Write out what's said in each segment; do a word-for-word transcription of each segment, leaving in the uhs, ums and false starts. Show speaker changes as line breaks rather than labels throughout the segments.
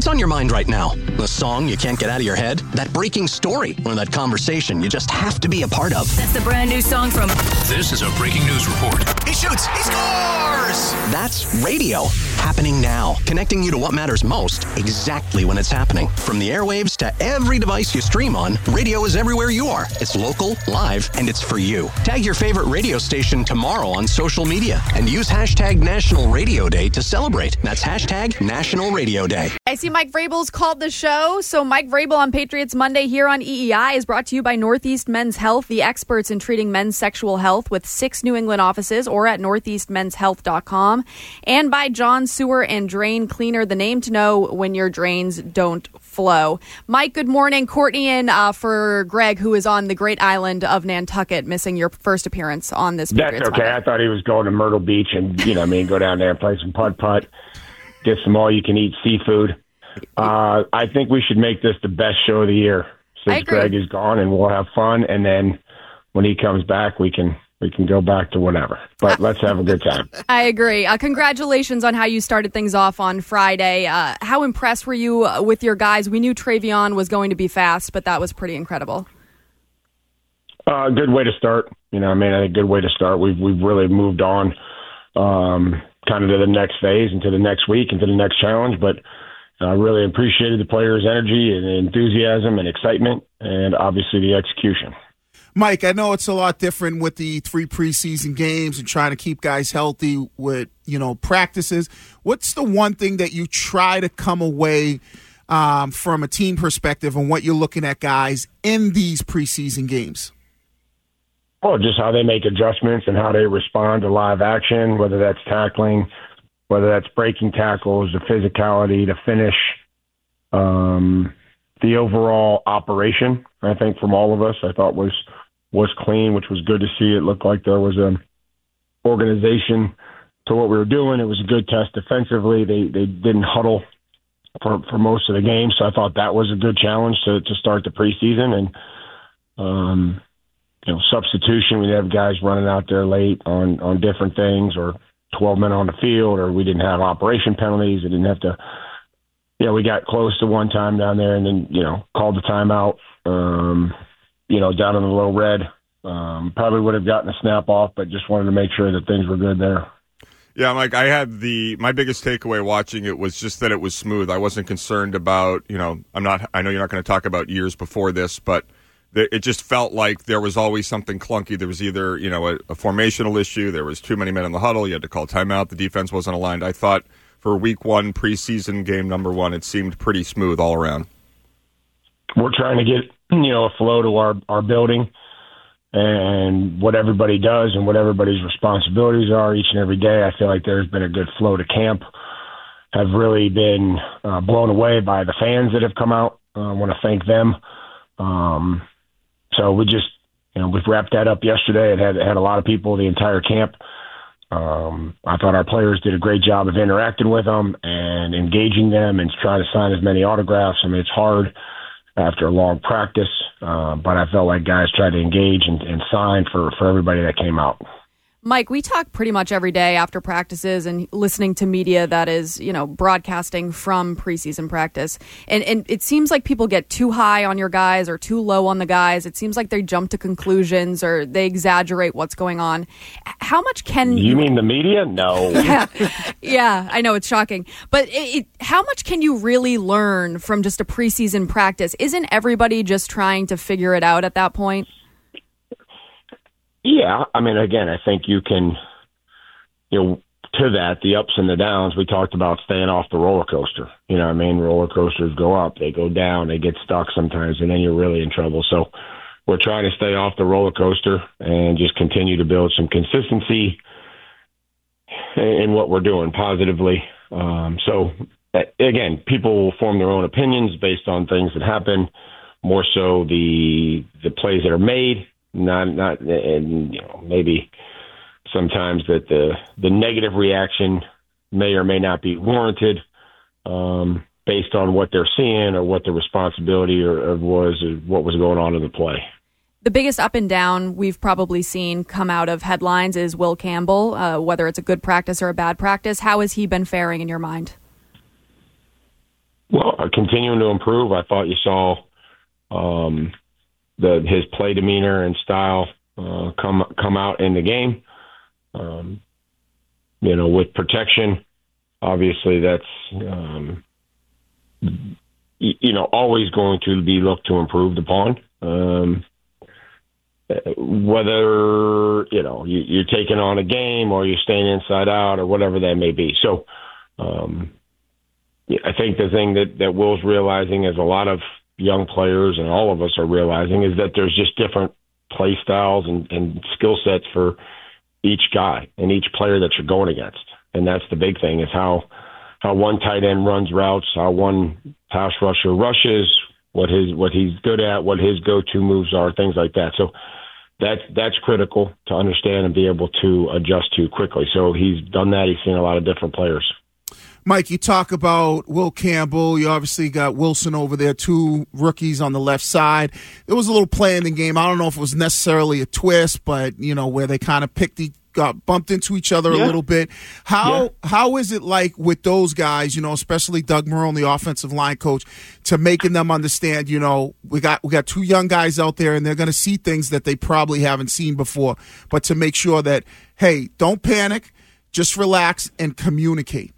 What's on your mind right now? The song you can't get out of your head? That breaking story? Or that conversation you just have to be a part of?
That's the brand new song from...
This is a breaking news report.
He shoots! He scores!
That's radio. Happening now. Connecting you to what matters most exactly when it's happening. From the airwaves to every device you stream on, radio is everywhere you are. It's local, live, and it's for you. Tag your favorite radio station tomorrow on social media and use hashtag National Radio Day to celebrate. That's hashtag National Radio Day.
I see Mike Vrabel's called the show. So Mike Vrabel on Patriots Monday here on E E I is brought to you by Northeast Men's Health, the experts in treating men's sexual health with six New England offices or at northeast men's health dot com. And by John Sewer and Drain Cleaner, the name to know when your drains don't flow. Mike, good morning. Courtney in uh, for Greg, who is on the great island of Nantucket, missing your first appearance on this.
That's okay. Monday. I thought he was going to Myrtle Beach and, you know, I mean, go down there and play some putt-putt, get some all-you-can-eat seafood. Uh, I think we should make this the best show of the year since Greg is gone, and we'll have fun. And then when he comes back, we can we can go back to whatever. But let's have a good time.
I agree. Uh, congratulations on how you started things off on Friday. Uh, how impressed were you with your guys? We knew Travion was going to be fast, but that was pretty incredible.
A uh, good way to start. You know, I mean, a good way to start. We've we've really moved on, um, kind of to the next phase and to the next week and to the next challenge. But I really appreciated the players' energy and enthusiasm and excitement, and obviously the execution.
Mike, I know it's a lot different with the three preseason games and trying to keep guys healthy with, you know, practices. What's the one thing that you try to come away um, from a team perspective and what you're looking at guys in these preseason games?
Well, just how they make adjustments and how they respond to live action, whether that's tackling, whether that's breaking tackles, the physicality, the finish, um, the overall operation, I think from all of us, I thought was was clean, which was good to see. It looked like there was an organization to what we were doing. It was a good test defensively. They they didn't huddle for, for most of the game, so I thought that was a good challenge to, to start the preseason. And, um, you know, substitution, we'd have guys running out there late on, on different things, or twelve men on the field, or we didn't have operation penalties. I didn't have to, yeah, we got close to one time down there and then, you know, called the timeout, um, you know, down in the low red. Um, probably would have gotten a snap off, but just wanted to make sure that things were good there.
Yeah, Mike, I had the, my biggest takeaway watching it was just that it was smooth. I wasn't concerned about, you know, I'm not, I know you're not going to talk about years before this, but it just felt like there was always something clunky. There was either, you know, a, a formational issue. There was too many men in the huddle. You had to call timeout. The defense wasn't aligned. I thought for week one, preseason game number one, it seemed pretty smooth all around.
We're trying to get, you know, a flow to our, our building and what everybody does and what everybody's responsibilities are each and every day. I feel like there's been a good flow to camp. Have really been uh, blown away by the fans that have come out. I uh, want to thank them. Um, So we just, you know, we've wrapped that up yesterday. It had, it had a lot of people, the entire camp. Um, I thought our players did a great job of interacting with them and engaging them and trying to sign as many autographs. I mean, it's hard after a long practice, uh, but I felt like guys tried to engage and, and sign for, for everybody that came out.
Mike, we talk pretty much every day after practices and listening to media that is, you know, broadcasting from preseason practice. And and it seems like people get too high on your guys or too low on the guys. It seems like they jump to conclusions or they exaggerate what's going on. How much can...
You mean the media? No.
yeah, yeah, I know, it's shocking. But it, it, how much can you really learn from just a preseason practice? Isn't everybody just trying to figure it out at that point?
Yeah, I mean, again, I think you can, you know, to that, the ups and the downs, we talked about staying off the roller coaster. You know what I mean? Roller coasters go up, they go down, they get stuck sometimes, and then you're really in trouble. So we're trying to stay off the roller coaster and just continue to build some consistency in what we're doing positively. Um, so, again, people will form their own opinions based on things that happen, more so the the plays that are made. Not, not, and you know, maybe sometimes that the the negative reaction may or may not be warranted, um, based on what they're seeing or what the responsibility or, or was, or what was going on in the play.
The biggest up and down we've probably seen come out of headlines is Will Campbell. Uh, whether it's a good practice or a bad practice, how has he been faring in your mind?
Well, know, continuing to improve. I thought you saw um, the his play demeanor and style uh, come come out in the game. Um, you know, with protection, obviously that's um, you know always going to be looked to improve upon. Um, whether you know you, you're taking on a game or you're staying inside out or whatever that may be. So. Um, I think the thing that, that Will's realizing, as a lot of young players and all of us are realizing, is that there's just different play styles and, and skill sets for each guy and each player that you're going against. And that's the big thing, is how how one tight end runs routes, how one pass rusher rushes, what his what he's good at, what his go-to moves are, things like that. So that's that's critical to understand and be able to adjust to quickly. So he's done that. He's seen a lot of different players.
Mike, you talk about Will Campbell. You obviously got Wilson over there, two rookies on the left side. There was a little play in the game. I don't know if it was necessarily a twist, but, you know, where they kind of picked the, got bumped into each other yeah. a little bit. How yeah. How is it like with those guys, you know, especially Doug Marrone, the offensive line coach, to making them understand, you know, we got we got two young guys out there and they're going to see things that they probably haven't seen before, but to make sure that, hey, don't panic, just relax and communicate.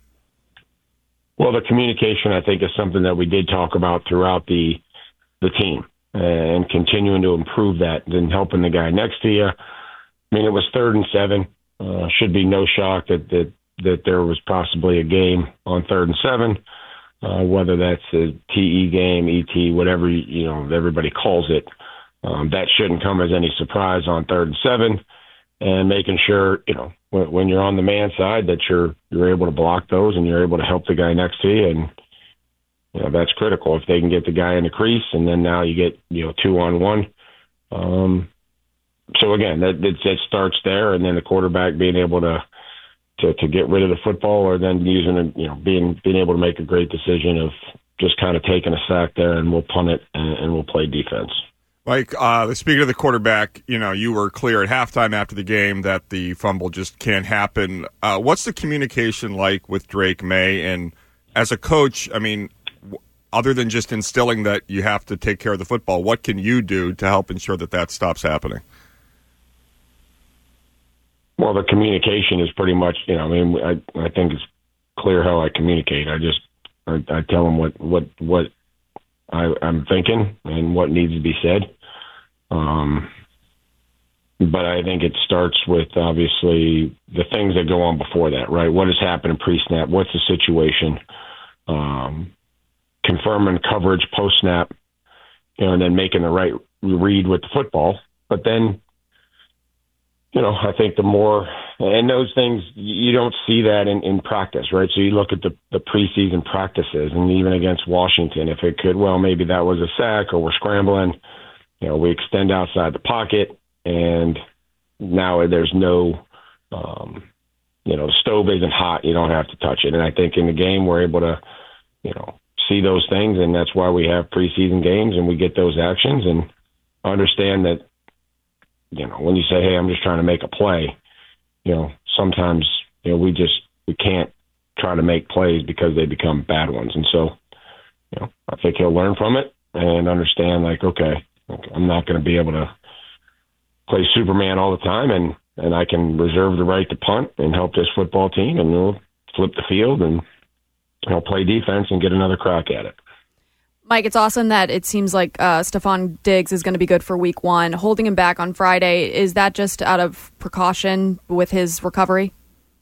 Well, the communication, I think, is something that we did talk about throughout the the team, and continuing to improve that and helping the guy next to you. I mean, it was third and seven. Uh, should be no shock that, that, that there was possibly a game on third and seven, uh, whether that's a T E game, E T, whatever, you know, everybody calls it. Um, that shouldn't come as any surprise on third and seven, and making sure, you know, when, when you're on the man side, that you're you're able to block those and you're able to help the guy next to you, and you know that's critical. If they can get the guy in the crease, and then now you get you know two on one. Um, so again, that it, it starts there, and then the quarterback being able to, to to get rid of the football, or then using it, you know being being able to make a great decision of just kind of taking a sack there, and we'll punt it and, and we'll play defense.
Like, uh, speaking of the quarterback, you know, you were clear at halftime after the game that the fumble just can't happen. Uh, what's the communication like with Drake Maye? And as a coach, I mean, w- other than just instilling that you have to take care of the football, what can you do to help ensure that that stops happening?
Well, the communication is pretty much, you know, I mean, I, I think it's clear how I communicate. I just, I, I tell them what, what, what I, I'm thinking and what needs to be said. Um, but I think it starts with, obviously, the things that go on before that, right? What has happened pre-snap? What's the situation? Um, confirming coverage post-snap, you know, and then making the right read with the football. But then, you know, I think the more, and those things, you don't see that in, in practice, right? So you look at the, the preseason practices, and even against Washington, if it could, well, maybe that was a sack, or we're scrambling. You know, we extend outside the pocket, and now there's no, um, you know, the stove isn't hot. You don't have to touch it. And I think in the game we're able to, you know, see those things, and that's why we have preseason games and we get those actions and understand that, you know, when you say, hey, I'm just trying to make a play, you know, sometimes, you know, we just, we can't try to make plays because they become bad ones. And so, you know, I think he'll learn from it and understand, like, okay, I'm not going to be able to play Superman all the time, and, and I can reserve the right to punt and help this football team, and we'll flip the field and I'll play defense and get another crack at it.
Mike, it's awesome that it seems like uh, Stephon Diggs is going to be good for week one. Holding him back on Friday, is that just out of precaution with his recovery?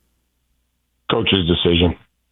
Coach's decision.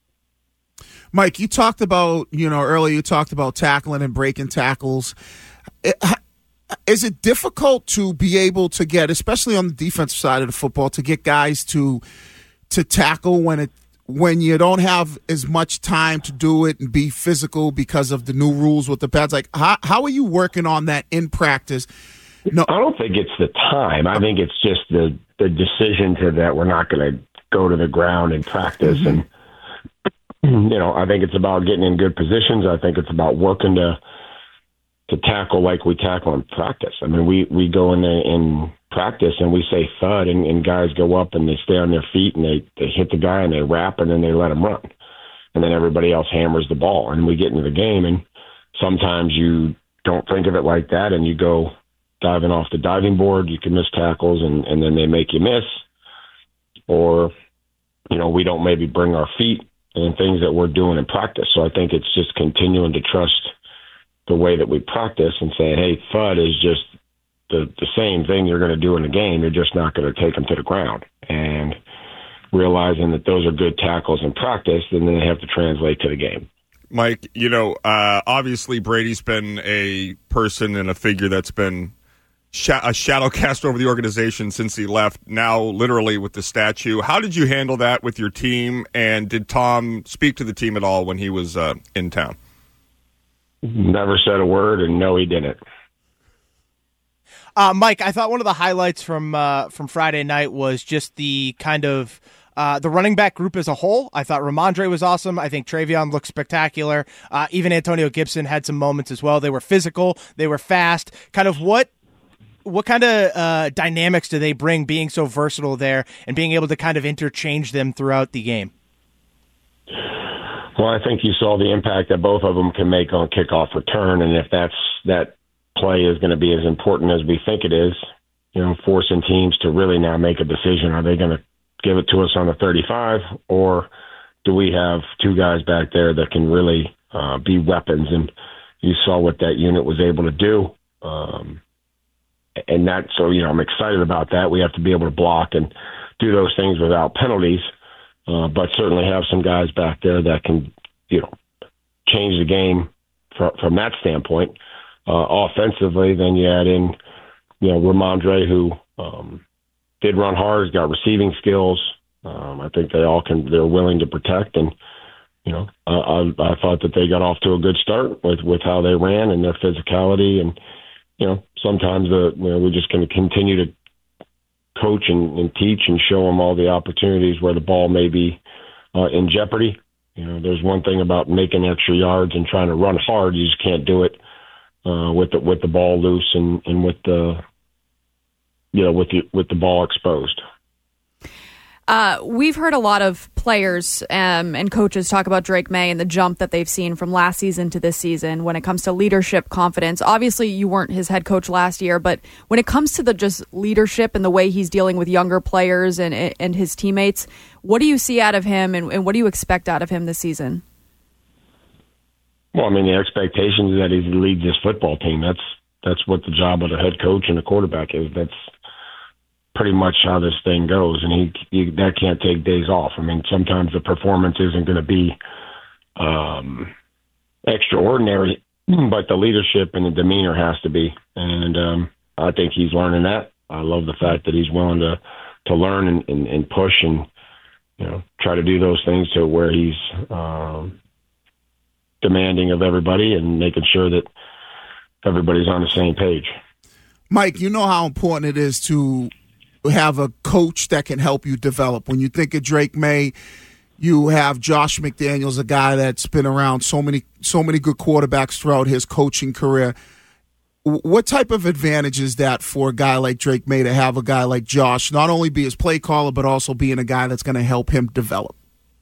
Mike, you talked about, you know, earlier you talked about tackling and breaking tackles. It, is it difficult to be able to get, especially on the defensive side of the football, to get guys to to tackle when it when you don't have as much time to do it and be physical because of the new rules with the pads? Like, how how are you working on that in practice?
No, I don't think it's the time. I think it's just the the decision to that we're not going to go to the ground and practice. Mm-hmm. And you know, I think it's about getting in good positions. I think it's about working to. to tackle like we tackle in practice. I mean, we, we go in there in practice and we say thud, and, and guys go up and they stay on their feet and they, they hit the guy and they wrap and then they let him run. and then everybody else hammers the ball. And we get into the game, and sometimes you don't think of it like that, and you go diving off the diving board. You can miss tackles, and, and then they make you miss. Or, you know, we don't maybe bring our feet and things that we're doing in practice. So I think it's just continuing to trust the way that we practice and saying, hey, F U D is just the, the same thing you're going to do in the game. You're just not going to take them to the ground. And realizing that those are good tackles in practice, and then they have to translate to the game.
Mike, you know, uh, obviously Brady's been a person and a figure that's been sh- a shadow cast over the organization since he left, now literally with the statue. How did you handle that with your team, and did Tom speak to the team at all when he was uh, in town?
Never said a word, and no, he didn't.
Uh, Mike, I thought one of the highlights from uh, from Friday night was just the kind of uh, the running back group as a whole. I thought Ramondre was awesome. I think Travion looked spectacular. Uh, even Antonio Gibson had some moments as well. They were physical. They were fast. Kind of what what kind of uh, dynamics do they bring, being so versatile there and being able to kind of interchange them throughout the game?
Well, I think you saw the impact that both of them can make on kickoff return, and if that's that play is going to be as important as we think it is, you know, forcing teams to really now make a decision. Are they going to give it to us on the thirty-five, or do we have two guys back there that can really uh, be weapons? And you saw what that unit was able to do. Um, and that, so, you know, I'm excited about that. We have to be able to block and do those things without penalties, uh, but certainly have some guys back there that can, you know, change the game from, from that standpoint. Uh, offensively, then you add in, you know, Ramondre, who um, did run hard, he's got receiving skills. Um, I think they all can, they're willing to protect. And, you know, I, I, I thought that they got off to a good start with, with how they ran and their physicality. And, you know, sometimes the, you know, we're just going to continue to coach and, and teach and show them all the opportunities where the ball may be uh, in jeopardy. You know, there's one thing about making extra yards and trying to run hard. You just can't do it Uh, with the with the ball loose and, and with the you know with the with the ball exposed.
Uh, we've heard a lot of players um, and coaches talk about Drake Maye and the jump that they've seen from last season to this season when it comes to leadership, confidence. Obviously, you weren't his head coach last year, but when it comes to the just leadership and the way he's dealing with younger players and and his teammates, what do you see out of him, and, and what do you expect out of him this season?
Well, I mean, the expectation is that he leads this football team. That's that's what the job of the head coach and the quarterback is. That's pretty much how this thing goes, and he, he that can't take days off. I mean, sometimes the performance isn't going to be um, extraordinary, but the leadership and the demeanor has to be. And um, I think he's learning that. I love the fact that he's willing to to learn and, and, and push and you know try to do those things to where he's. Um, demanding of everybody and making sure that everybody's on the same page.
Mike, you know how important it is to have a coach that can help you develop. When you think of Drake Maye, you have Josh McDaniels, a guy that's been around so many so many good quarterbacks throughout his coaching career. What type of advantage is that for a guy like Drake Maye to have a guy like Josh not only be his play caller but also being a guy that's going to help him develop?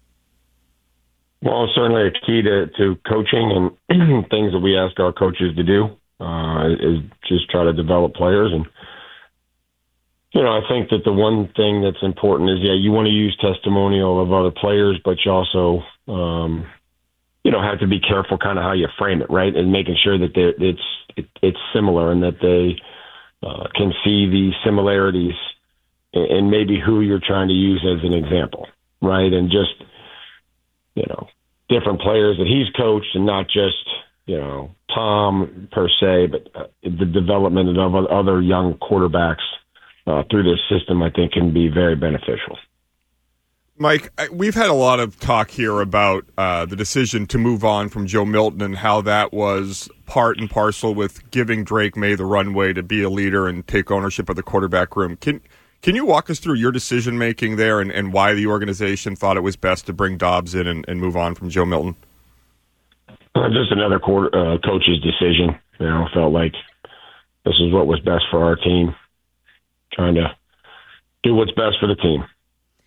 Well, certainly a key to, to coaching and things that we ask our coaches to do uh, is just try to develop players. And, you know, I think that the one thing that's important is, yeah, you want to use testimonial of other players, but you also, um, you know, have to be careful kind of how you frame it, right? And making sure that it's it, it's similar and that they uh, can see the similarities and maybe who you're trying to use as an example, right? And just, you know, different players that he's coached and not just, you know, Tom per se, but uh, the development of other young quarterbacks uh, through this system, I think, can be very beneficial.
Mike, we've had a lot of talk here about uh, the decision to move on from Joe Milton and how that was part and parcel with giving Drake Maye the runway to be a leader and take ownership of the quarterback room. Can Can you walk us through your decision-making there and, and why the organization thought it was best to bring Dobbs in and, and move on from Joe Milton?
Uh, just another quarter, uh, coach's decision. You know, felt like this is what was best for our team, trying to do what's best for the team.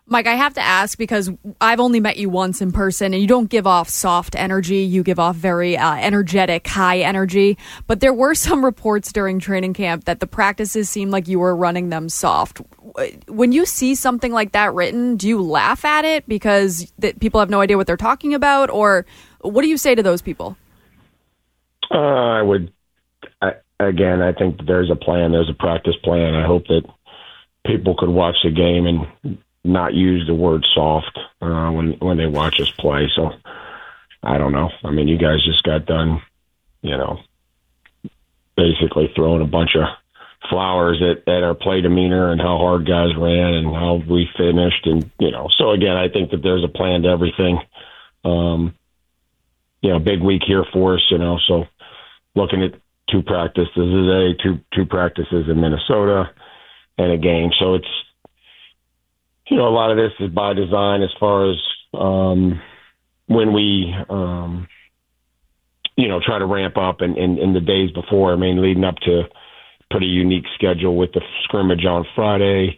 Mike, I have to ask because I've only met you once in person, and you don't give off soft energy. You give off very uh, energetic, high energy. But there were some reports during training camp that the practices seemed like you were running them soft. When you see something like that written, do you laugh at it because that people have no idea what they're talking about? Or what do you say to those people?
Uh, I would, I, again, I think there's a plan. There's a practice plan. I hope that people could watch the game and not use the word soft uh, when when they watch us play. So I don't know. I mean, you guys just got done, you know, basically throwing a bunch of flowers at, at our play demeanor and how hard guys ran and how we finished. And, you know, so again, I think that there's a plan to everything. Um, you know, big week here for us, you know, so looking at two practices today, two, two practices in Minnesota and a game. So it's, you know, a lot of this is by design as far as um, when we, um, you know, try to ramp up in, in, in the days before. I mean, leading up to pretty unique schedule with the scrimmage on Friday,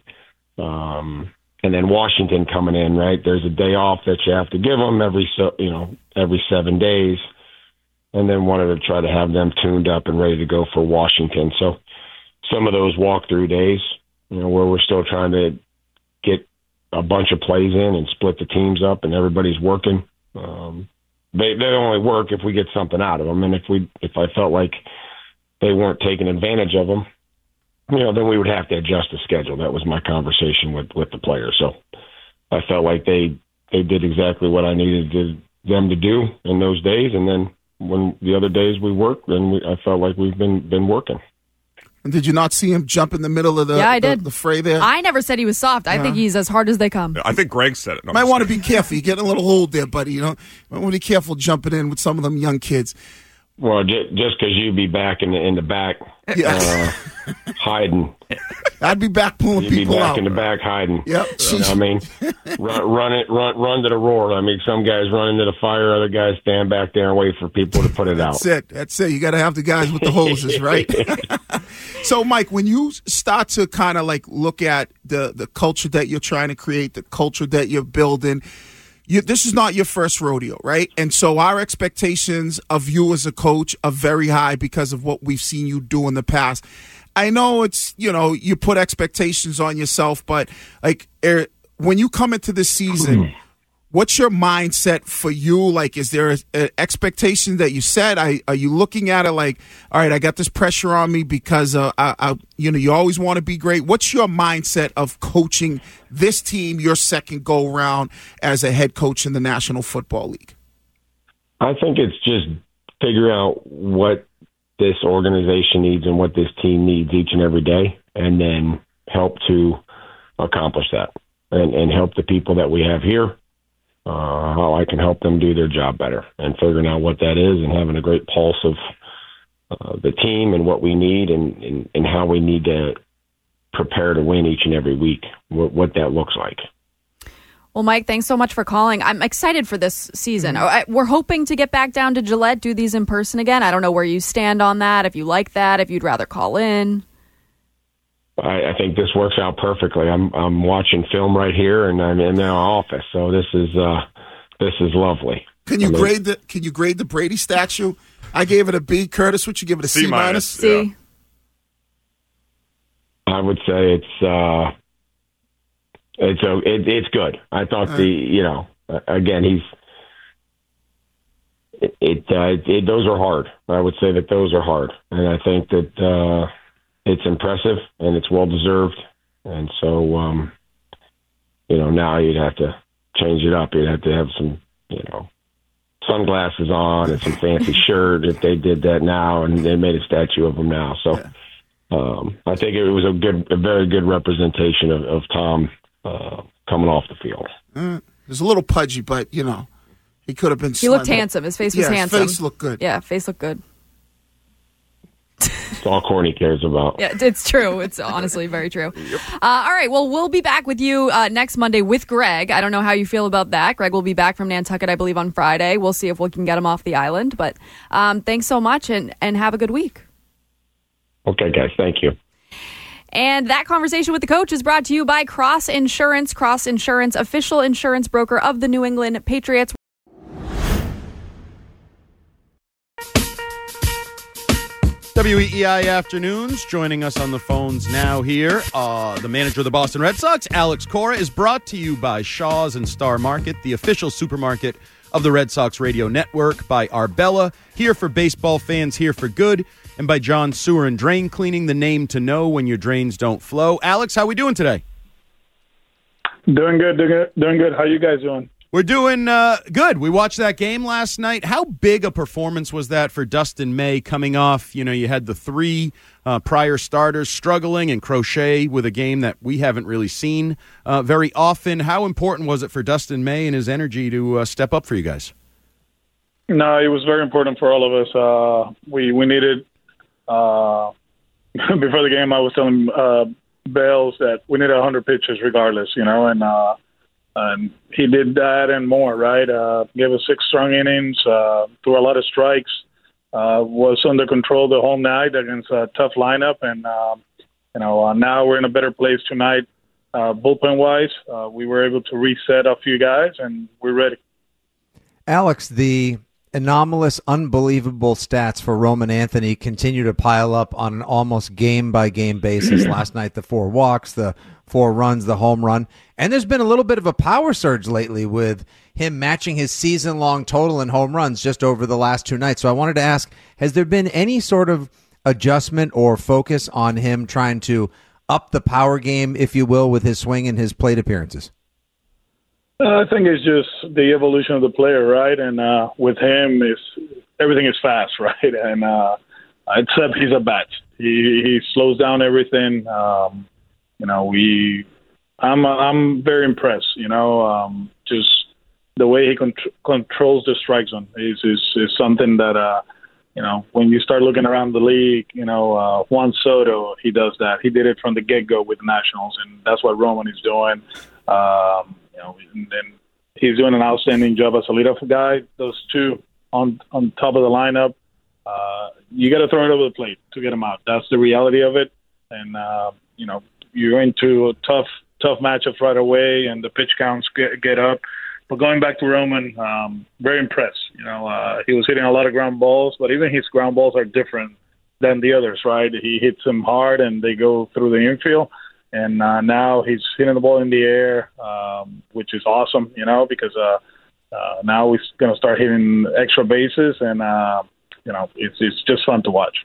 um, and then Washington coming in, right? There's a day off that you have to give them every, so, you know, every seven days, and then wanted to try to have them tuned up and ready to go for Washington. So some of those walkthrough days, you know, where we're still trying to get a bunch of plays in and split the teams up and everybody's working. Um, they they only work if we get something out of them. And if we if I felt like they weren't taking advantage of them, you know, then we would have to adjust the schedule. That was my conversation with, with the players. So I felt like they they did exactly what I needed to, them to do in those days. And then when the other days we worked, then we, I felt like we've been been working.
And did you not see him jump in the middle of the,
yeah, I
the,
did.
the fray there?
I never said he was soft. I
uh,
think he's as hard as they come.
I think Greg said it. No,
might want to be careful. You're getting a little old there, buddy. You know, might want to be careful jumping in with some of them young kids.
Well, just because you'd be back in the in the back,
yeah.
uh, hiding.
I'd be back pulling
You'd be
people
back
out.
in the back hiding.
Yep.
You know, I mean, run, run it, run, run to the roar. I mean, some guys run into the fire, other guys stand back there and wait for people to put it
That's
out.
it. That's it. You got to have the guys with the hoses, right? So, Mike, when you start to kind of like look at the the culture that you're trying to create, the culture that you're building. You, this is not your first rodeo, right? And so our expectations of you as a coach are very high because of what we've seen you do in the past. I know it's, you know, you put expectations on yourself, but like er, when you come into this season, what's your mindset for you? Like, is there an expectation that you set? I, are you looking at it like, all right, I got this pressure on me because, uh, I, I, you know, you always want to be great. What's your mindset of coaching this team, your second go round as a head coach in the National Football League?
I think it's just figuring out what this organization needs and what this team needs each and every day, and then help to accomplish that and, and help the people that we have here. Uh, how I can help them do their job better, and figuring out what that is and having a great pulse of uh, the team and what we need and, and, and how we need to prepare to win each and every week, what, what that looks like.
Well, Mike, thanks so much for calling. I'm excited for this season. Mm-hmm. We're hoping to get back down to Gillette, do these in person again. I don't know where you stand on that, if you like that, if you'd rather call in.
I, I think this works out perfectly. I'm I'm watching film right here, and I'm in our office, so this is uh, this is lovely.
Can you
I mean,
grade the Can you grade the Brady statue? I gave it a B. Curtis, would you give it a C, C minus?
C.
Yeah.
I would say it's uh, it's a it, it's good. I thought uh, the you know again he's it, it, uh, it, it those are hard. I would say that those are hard, and I think that. Uh, It's impressive and it's well deserved, and so um, you know now you'd have to change it up. You'd have to have some you know sunglasses on and some fancy shirt if they did that now, and they made a statue of him now. So um, I think it was a good, a very good representation of, of Tom uh, coming off the field.
Uh, it was a little pudgy, but you know he could have been.
He looked handsome. His face was
yeah,
handsome.
His face looked good.
Yeah, face looked good.
It's all Corny cares about.
Yeah, it's true. It's honestly very true. Yep. Uh, all right. Well, we'll be back with you uh, next Monday with Greg. I don't know how you feel about that. Greg will be back from Nantucket, I believe, on Friday. We'll see if we can get him off the island. But um, thanks so much, and, and have a good week.
Okay, guys. Thank you.
And that conversation with the coach is brought to you by Cross Insurance. Cross Insurance, official insurance broker of the New England Patriots.
W E E I Afternoons, joining us on the phones now here. Uh, the manager of the Boston Red Sox, Alex Cora, is brought to you by Shaw's and Star Market, the official supermarket of the Red Sox radio network, by Arbella, here for baseball fans, here for good, and by John Sewer and Drain Cleaning, the name to know when your drains don't flow. Alex, how we doing today?
Doing good, doing good. Doing good. How you guys doing?
We're doing uh, good. We watched that game last night. How big a performance was that for Dustin May coming off? You know, you had the three uh, prior starters struggling and Crochet with a game that we haven't really seen uh, very often. How important was it for Dustin May and his energy to uh, step up for you guys?
No, it was very important for all of us. Uh, we we needed, uh, before the game, I was telling uh, Bales that we needed one hundred pitches regardless, you know, and uh, And he did that and more, right? Uh, gave us six strong innings, uh, threw a lot of strikes, uh, was under control the whole night against a tough lineup. And, uh, you know, uh, now we're in a better place tonight, uh, bullpen-wise. Uh, we were able to reset a few guys, and we're ready.
Alex, the anomalous, unbelievable stats for Roman Anthony continue to pile up on an almost game-by-game basis. Last night, the four walks, the four runs, the home run. And there's been a little bit of a power surge lately with him matching his season-long total in home runs just over the last two nights. So I wanted to ask, has there been any sort of adjustment or focus on him trying to up the power game, if you will, with his swing and his plate appearances?
Uh, I think it's just the evolution of the player, right? And uh, with him, it's, everything is fast, right? And uh, except he's a bat. He, he slows down everything. Um, you know, we, I'm I'm very impressed. You know, um, just the way he con- controls the strike zone is is, is something that uh, you know, when you start looking around the league, you know, uh, Juan Soto, he does that. He did it from the get go with the Nationals, and that's what Roman is doing. Um, You know, and then he's doing an outstanding job as a leadoff guy. Those two on on top of the lineup, uh, you got to throw it over the plate to get them out. That's the reality of it. And uh, you know, you're into a tough tough matchups right away, and the pitch counts get, get up. But going back to Roman, um, very impressed. You know, uh, he was hitting a lot of ground balls, but even his ground balls are different than the others, right? He hits them hard, and they go through the infield. And uh, now he's hitting the ball in the air, um, which is awesome, you know, because uh, uh, now he's going to start hitting extra bases, and, uh, you know, it's it's just fun to watch.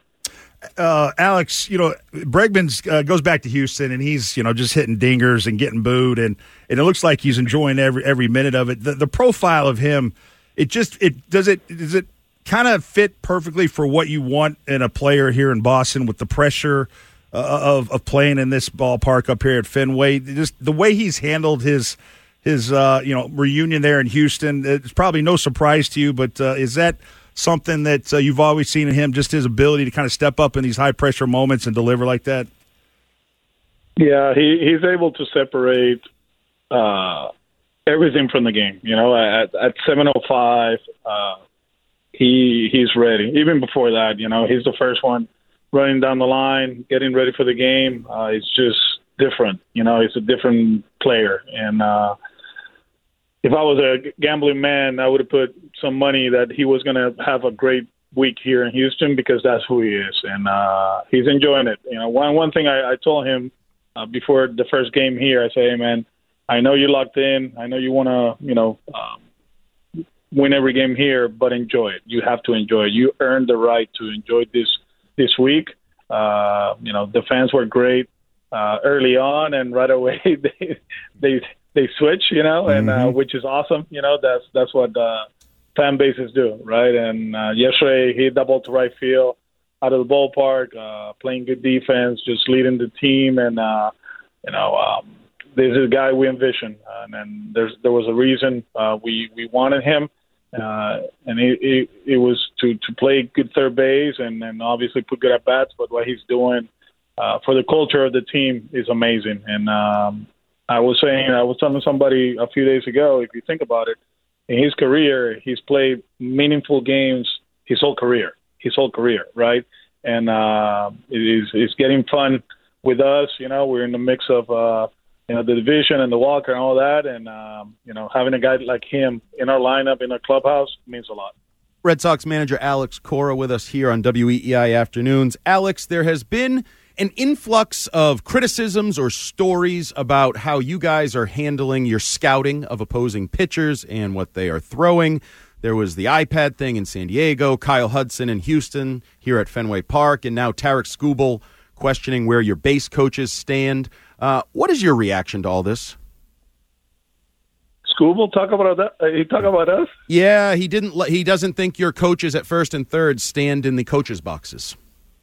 Uh, Alex, you know, Bregman uh, goes back to Houston, and he's, you know, just hitting dingers and getting booed, and, and it looks like he's enjoying every every minute of it. The, the profile of him, it just it does it does it kind of fit perfectly for what you want in a player here in Boston with the pressure uh, of of playing in this ballpark up here at Fenway. Just the way he's handled his his uh, you know reunion there in Houston. It's probably no surprise to you, but uh, is that something that uh, you've always seen in him, just his ability to kind of step up in these high-pressure moments and deliver like that?
Yeah, he, he's able to separate uh, everything from the game. You know, at, at seven oh five, uh, he he's ready. Even before that, you know, he's the first one running down the line, getting ready for the game. Uh, it's just different. You know, he's a different player. And uh, if I was a gambling man, I would have put some money that he was going to have a great week here in Houston, because that's who he is, and uh, he's enjoying it. You know, one one thing I, I told him uh, before the first game here, I say, hey, man, I know you're locked in. I know you want to, you know, um, win every game here, but enjoy it. You have to enjoy it. You earned the right to enjoy this this week. Uh, you know, the fans were great uh, early on, and right away they they. They switch, you know, and uh, which is awesome. You know, that's that's what uh, fan bases do, right? And uh, yesterday he doubled to right field out of the ballpark, uh, playing good defense, just leading the team, and uh, you know, um, this is a guy we envision, uh, and then there's there was a reason uh, we we wanted him, uh, and it, it it was to to play good third base and and obviously put good at bats. But what he's doing uh, for the culture of the team is amazing, and. Um, I was saying, I was telling somebody a few days ago, if you think about it, in his career, he's played meaningful games his whole career, his whole career, right? And uh, it is, it's getting fun with us. You know, we're in the mix of uh, you know the division and the Walker and all that, and um, you know, having a guy like him in our lineup in our clubhouse means a lot.
Red Sox manager Alex Cora with us here on W E E I Afternoons. Alex, there has been an influx of criticisms or stories about how you guys are handling your scouting of opposing pitchers and what they are throwing. There was the iPad thing in San Diego, Kyle Hudson in Houston, here at Fenway Park, and now Tarek Skubal questioning where your base coaches stand. Uh, what is your reaction to all this?
Skubal talk about that? Uh, he talk about us?
Yeah, he didn't. He doesn't think your coaches at first and third stand in the coaches' boxes.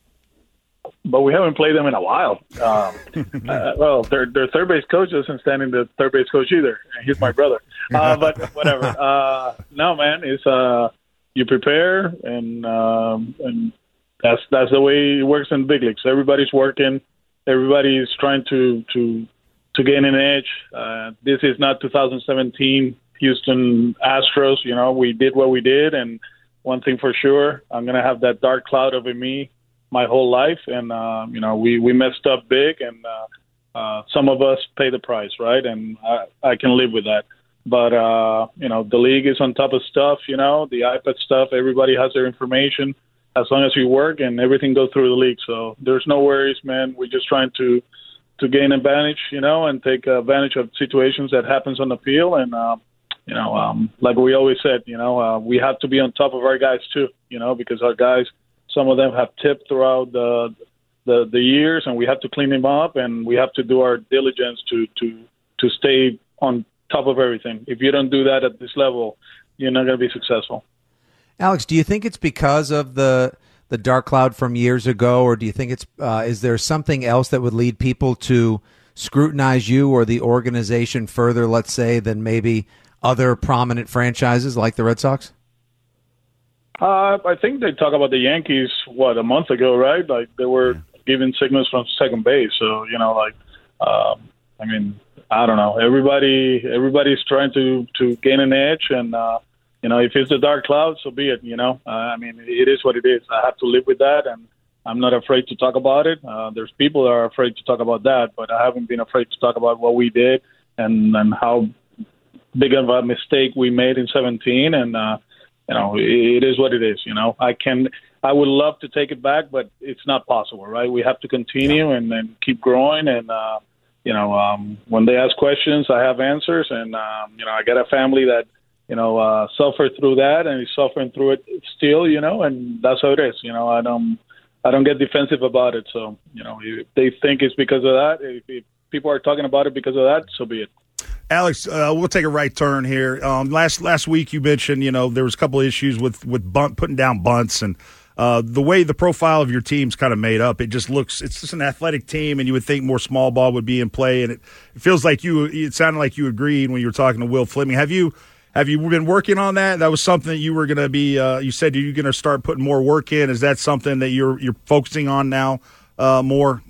But we haven't played them in a while. Um, uh, well, their their third base coach doesn't stand in the third base coach either. He's my brother. Uh, but whatever. Uh, no, man, it's uh, you prepare, and um, and that's that's the way it works in the big leagues. Everybody's working. Everybody's trying to to to gain an edge. Uh, this is not two thousand seventeen Houston Astros. You know, we did what we did, and one thing for sure, I'm gonna have that dark cloud over me my whole life, and uh, you know, we, we messed up big, and uh, uh, some of us pay the price, right? And I, I can live with that. But uh, you know, the league is on top of stuff. You know, the iPad stuff. Everybody has their information. As long as we work and everything goes through the league, so there's no worries, man. We're just trying to to gain advantage, you know, and take advantage of situations that happens on the field. And uh, you know, um, like we always said, you know, uh, we have to be on top of our guys too, you know, because our guys. Some of them have tipped throughout the, the the years, and we have to clean them up, and we have to do our diligence to, to, to stay on top of everything. If you don't do that at this level, you're not going to be successful.
Alex, do you think it's because of the the dark cloud from years ago, or do you think it's uh, is there something else that would lead people to scrutinize you or the organization further, let's say, than maybe other prominent franchises like the Red Sox?
Uh, I think they talked about the Yankees, what, a month ago, right? Like, they were yeah. giving signals from second base. So, you know, like, um, I mean, I don't know. Everybody, everybody's trying to, to gain an edge. And, uh, you know, if it's the dark cloud, so be it, you know. Uh, I mean, it is what it is. I have to live with that, and I'm not afraid to talk about it. Uh, there's people that are afraid to talk about that, but I haven't been afraid to talk about what we did and, and how big of a mistake we made in seventeen. And, uh, You know, it is what it is. You know, I can, I would love to take it back, but it's not possible, right? We have to continue and, and keep growing. And, uh, you know, um, when they ask questions, I have answers. And, um, you know, I got a family that, you know, uh, suffered through that and is suffering through it still, you know, and that's how it is. You know, I don't, I don't get defensive about it. So, you know, if they think it's because of that, if, if people are talking about it because of that, so be it.
Alex, uh, we'll take a right turn here. Um, last last week you mentioned, you know, there was a couple of issues with with bunt, putting down bunts, and uh, the way the profile of your team's kind of made up. It just looks, it's just an athletic team, and you would think more small ball would be in play. And it, it feels like you, it sounded like you agreed when you were talking to Will Fleming. Have you have you been working on that? That was something that you were going to be. Uh, you said you're going to start putting more work in. Is that something that you're you're focusing on now uh, more?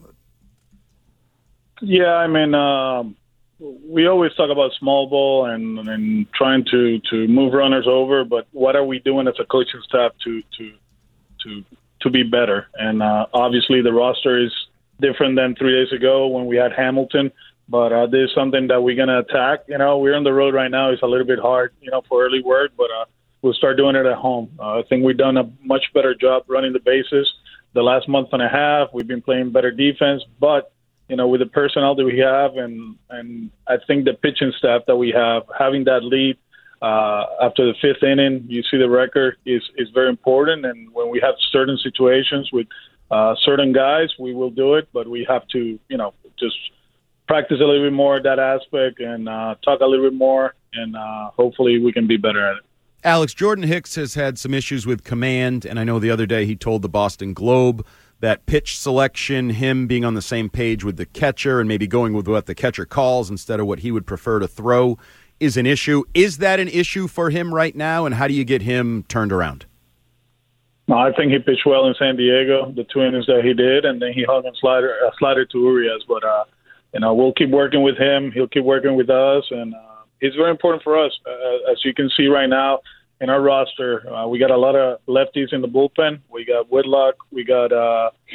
Yeah, I mean. Um... We always talk about small ball and, and trying to, to move runners over, but what are we doing as a coaching staff to to to to be better? And uh, obviously the roster is different than three days ago when we had Hamilton, but uh, this is something that we're going to attack. You know, we're on the road right now. It's a little bit hard, you know, for early work, but uh, we'll start doing it at home. Uh, I think we've done a much better job running the bases the last month and a half. We've been playing better defense, but you know, with the personnel that we have, and and I think the pitching staff that we have, having that lead uh, after the fifth inning, you see the record is is very important. And when we have certain situations with uh, certain guys, we will do it, but we have to, you know, just practice a little bit more at that aspect and uh, talk a little bit more, and uh, hopefully we can be better at it.
Alex, Jordan Hicks has had some issues with command, and I know the other day he told the Boston Globe that pitch selection, him being on the same page with the catcher and maybe going with what the catcher calls instead of what he would prefer to throw is an issue. Is that an issue for him right now, and how do you get him turned around?
No, I think he pitched well in San Diego, the two innings that he did, and then he hung a slider, a slider to Urias. But, uh, you know, we'll keep working with him. He'll keep working with us, and uh, he's very important for us. Uh, as you can see right now, in our roster, uh, we got a lot of lefties in the bullpen. We got Whitlock. We got uh,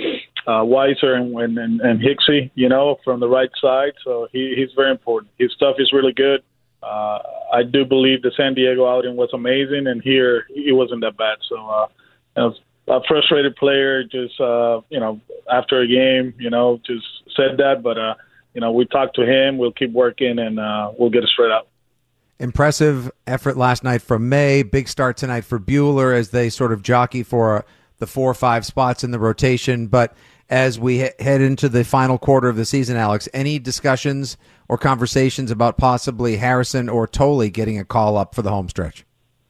uh, Weiser and, and and Hicksey, you know, from the right side. So he, he's very important. His stuff is really good. Uh, I do believe the San Diego outing was amazing, and here he wasn't that bad. So uh, you know, a frustrated player just, uh, you know, after a game, you know, just said that. But, uh, you know, we talked to him. We'll keep working, and uh, we'll get it straight out.
Impressive effort last night from May. Big start tonight for Buehler as they sort of jockey for the four or five spots in the rotation. But as we he- head into the final quarter of the season, Alex, any discussions or conversations about possibly Harrison or Tolley getting a call up for the home stretch?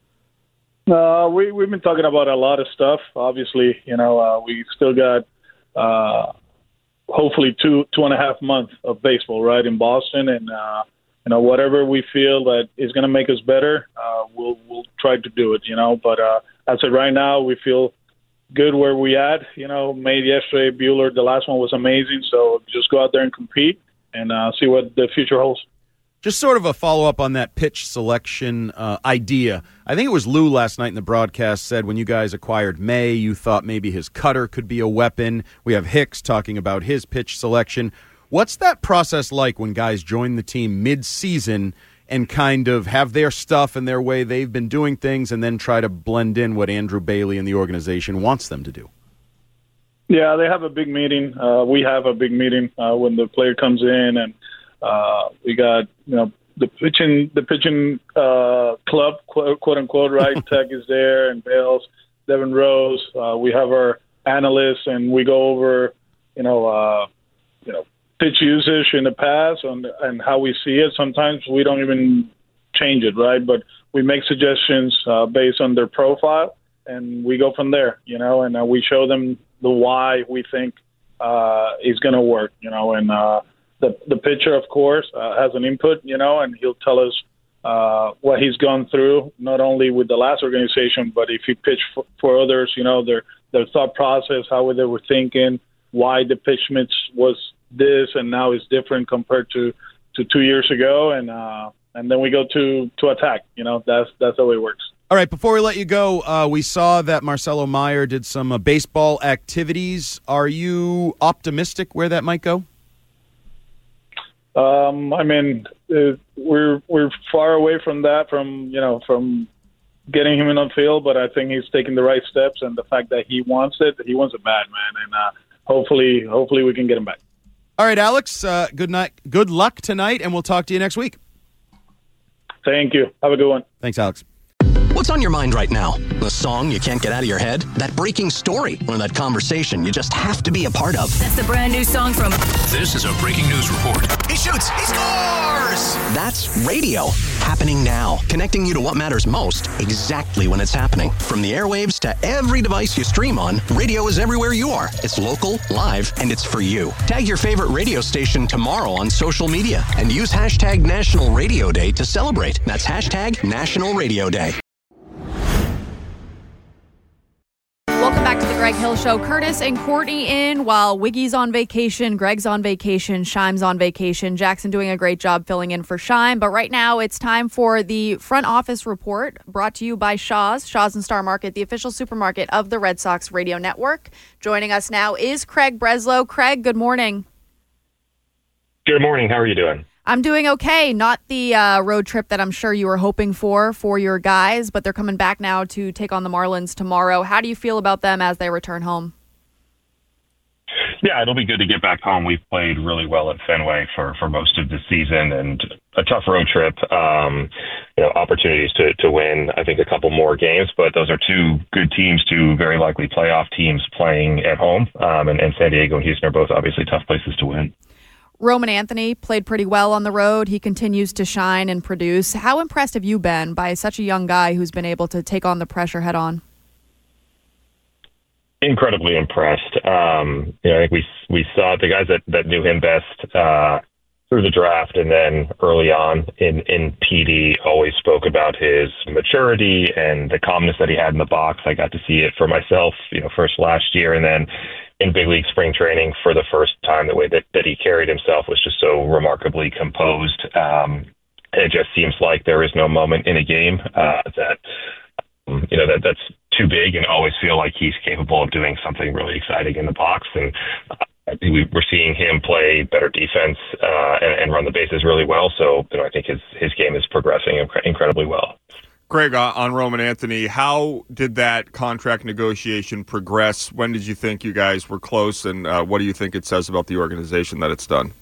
Uh, we, we've been talking about a lot of stuff. Obviously, you know, uh, we still got uh, hopefully two, two and a half months of baseball, right, in Boston. And, uh, you know, whatever we feel that is going to make us better, uh, we'll, we'll try to do it, you know. But uh, as of right now, we feel good where we at. You know, made yesterday, Buehler, the last one was amazing. So just go out there and compete and uh, see what the future holds.
Just sort of a follow-up on that pitch selection uh, idea. I think it was Lou last night in the broadcast said when you guys acquired May, you thought maybe his cutter could be a weapon. We have Hicks talking about his pitch selection. What's that process like when guys join the team mid-season and kind of have their stuff and their way they've been doing things and then try to blend in what Andrew Bailey and the organization wants them to do?
Yeah, they have a big meeting. Uh, we have a big meeting uh, when the player comes in, and uh, we got, you know, the pitching, the pitching uh, club, quote, quote unquote, right? Tech is there, and Bales, Devin Rose. Uh, we have our analysts, and we go over, you know, uh, you know, pitch usage in the past and and how we see it. Sometimes we don't even change it, right? But we make suggestions uh, based on their profile, and we go from there, you know, and uh, we show them the why we think uh, is going to work, you know, and uh, the the pitcher, of course, uh, has an input, you know, and he'll tell us uh, what he's gone through, not only with the last organization, but if he pitched for, for others, you know, their their thought process, how they were thinking, why the pitch mix was this and now is different compared to, to two years ago, and uh, and then we go to, to attack. You know, that's that's the way it works.
All right, before we let you go, uh, we saw that Marcelo Meyer did some uh, baseball activities. Are you optimistic where that might go?
Um, I mean, uh, we're we're far away from that, from you know, from getting him in on field, but I think he's taking the right steps, and the fact that he wants it, he wants it bad, man, and uh, hopefully, hopefully we can get him back.
All right, Alex, uh, good night, good luck tonight, and we'll talk to you next week.
Thank you. Have a good one.
Thanks, Alex.
What's on your mind right now? The song you can't get out of your head? That breaking story? Or that conversation you just have to be a part of?
That's the brand new song from...
This is a breaking news report.
He shoots. He scores!
That's radio. Happening now. Connecting you to what matters most exactly when it's happening. From the airwaves to every device you stream on, radio is everywhere you are. It's local, live, and it's for you. Tag your favorite radio station tomorrow on social media and use hashtag National Radio Day to celebrate. That's hashtag National Radio Day.
Welcome back to the Greg Hill Show. Curtis and Courtney in while Wiggy's on vacation, Greg's on vacation, Shime's on vacation. Jackson doing a great job filling in for Shime. But right now it's time for the front office report brought to you by Shaw's, Shaw's and Star Market, the official supermarket of the Red Sox radio network. Joining us now is Craig Breslow. Craig, good morning.
Good morning. How are you doing?
I'm doing okay. Not the uh, road trip that I'm sure you were hoping for for your guys, but they're coming back now to take on the Marlins tomorrow. How do you feel about them as they return home?
Yeah, it'll be good to get back home. We've played really well at Fenway for, for most of the season, and a tough road trip. Um, you know, opportunities to, to win, I think, a couple more games, but those are two good teams, two very likely playoff teams playing at home. Um, and, and San Diego and Houston are both obviously tough places to win.
Roman Anthony played pretty well on the road. He continues to shine and produce. How impressed have you been by such a young guy who's been able to take on the pressure head on?
Incredibly impressed. Um, you know, I think we we saw the guys that, that knew him best uh, through the draft and then early on in, in P D always spoke about his maturity and the calmness that he had in the box. I got to see it for myself, you know, first last year, and then in big league spring training for the first time. The way that, that he carried himself was just so remarkably composed. Um, it just seems like there is no moment in a game uh, that you know, that that's too big and always feel like he's capable of doing something really exciting in the box. And I think we, we're seeing him play better defense uh, and, and run the bases really well. So, you know, I think his, his game is progressing inc- incredibly well.
Greg, uh, on Roman Anthony, how did that contract negotiation progress? When did you think you guys were close, and uh, what do you think it says about the organization that it's done?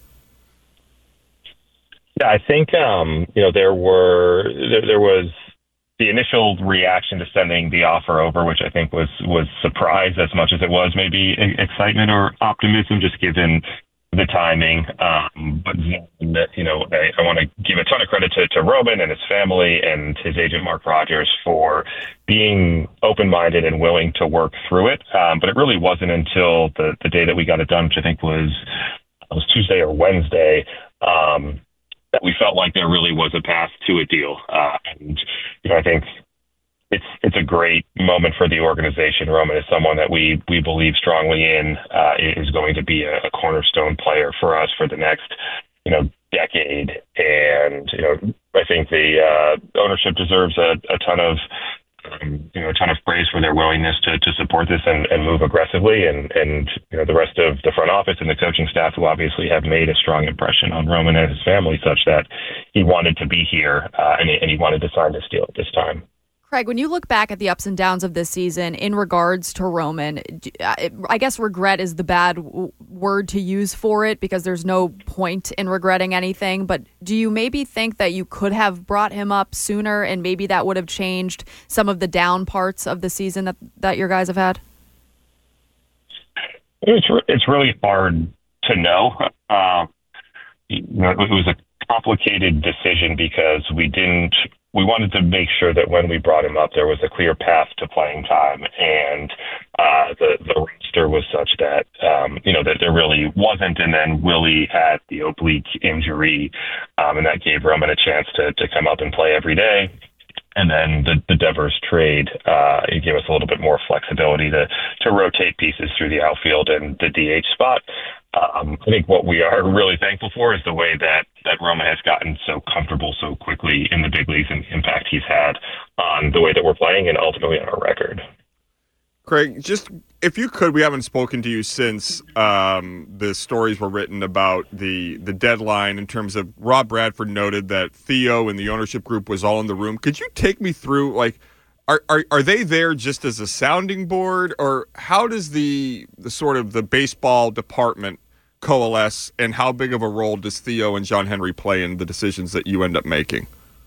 Yeah, I think, um, you know, there were, there, there was, the initial reaction to sending the offer over, which I think was was surprise as much as it was maybe excitement or optimism, just given the timing. Um, but, you know, I, I want to give a ton of credit to, to Roman and his family and his agent, Mark Rogers, for being open-minded and willing to work through it. Um, but it really wasn't until the, the day that we got it done, which I think was, it was Tuesday or Wednesday, um, that we felt like there really was a path to a deal. Uh, and, you know, I think it's it's a great moment for the organization. Roman is someone that we we believe strongly in, uh, is going to be a, a cornerstone player for us for the next, you know, decade. And, you know, I think the uh, ownership deserves a, a ton of, um, you know, a ton of praise for their willingness to, to support this and, and move aggressively. And, and, you know, the rest of the front office and the coaching staff, who obviously have made a strong impression on Roman and his family, such that he wanted to be here uh, and, he, and he wanted to sign this deal at this time.
Craig, when you look back at the ups and downs of this season in regards to Roman, I guess regret is the bad w- word to use for it, because there's no point in regretting anything. But do you maybe think that you could have brought him up sooner, and maybe that would have changed some of the down parts of the season that, that your guys have had?
It's re- it's really hard to know. Uh, you know, it was a complicated decision because we didn't. We wanted to make sure that when we brought him up, there was a clear path to playing time, and uh, the the roster was such that um, you know that there really wasn't. And then Willie had the oblique injury, um, and that gave Roman a chance to to come up and play every day. And then the, the Devers trade, uh, it gave us a little bit more flexibility to to rotate pieces through the outfield and the D H spot. Um, I think what we are really thankful for is the way that, that Roman has gotten so comfortable so quickly in the big leagues and the impact he's had on the way that we're playing and ultimately on our record.
Craig, just if you could, we haven't spoken to you since um, the stories were written about the the deadline in terms of Rob Bradford noted that Theo and the ownership group was all in the room. Could you take me through, like, are are, are they there just as a sounding board, or how does the the sort of the baseball department coalesce, and how big of a role does Theo and John Henry play in the decisions that you end up making?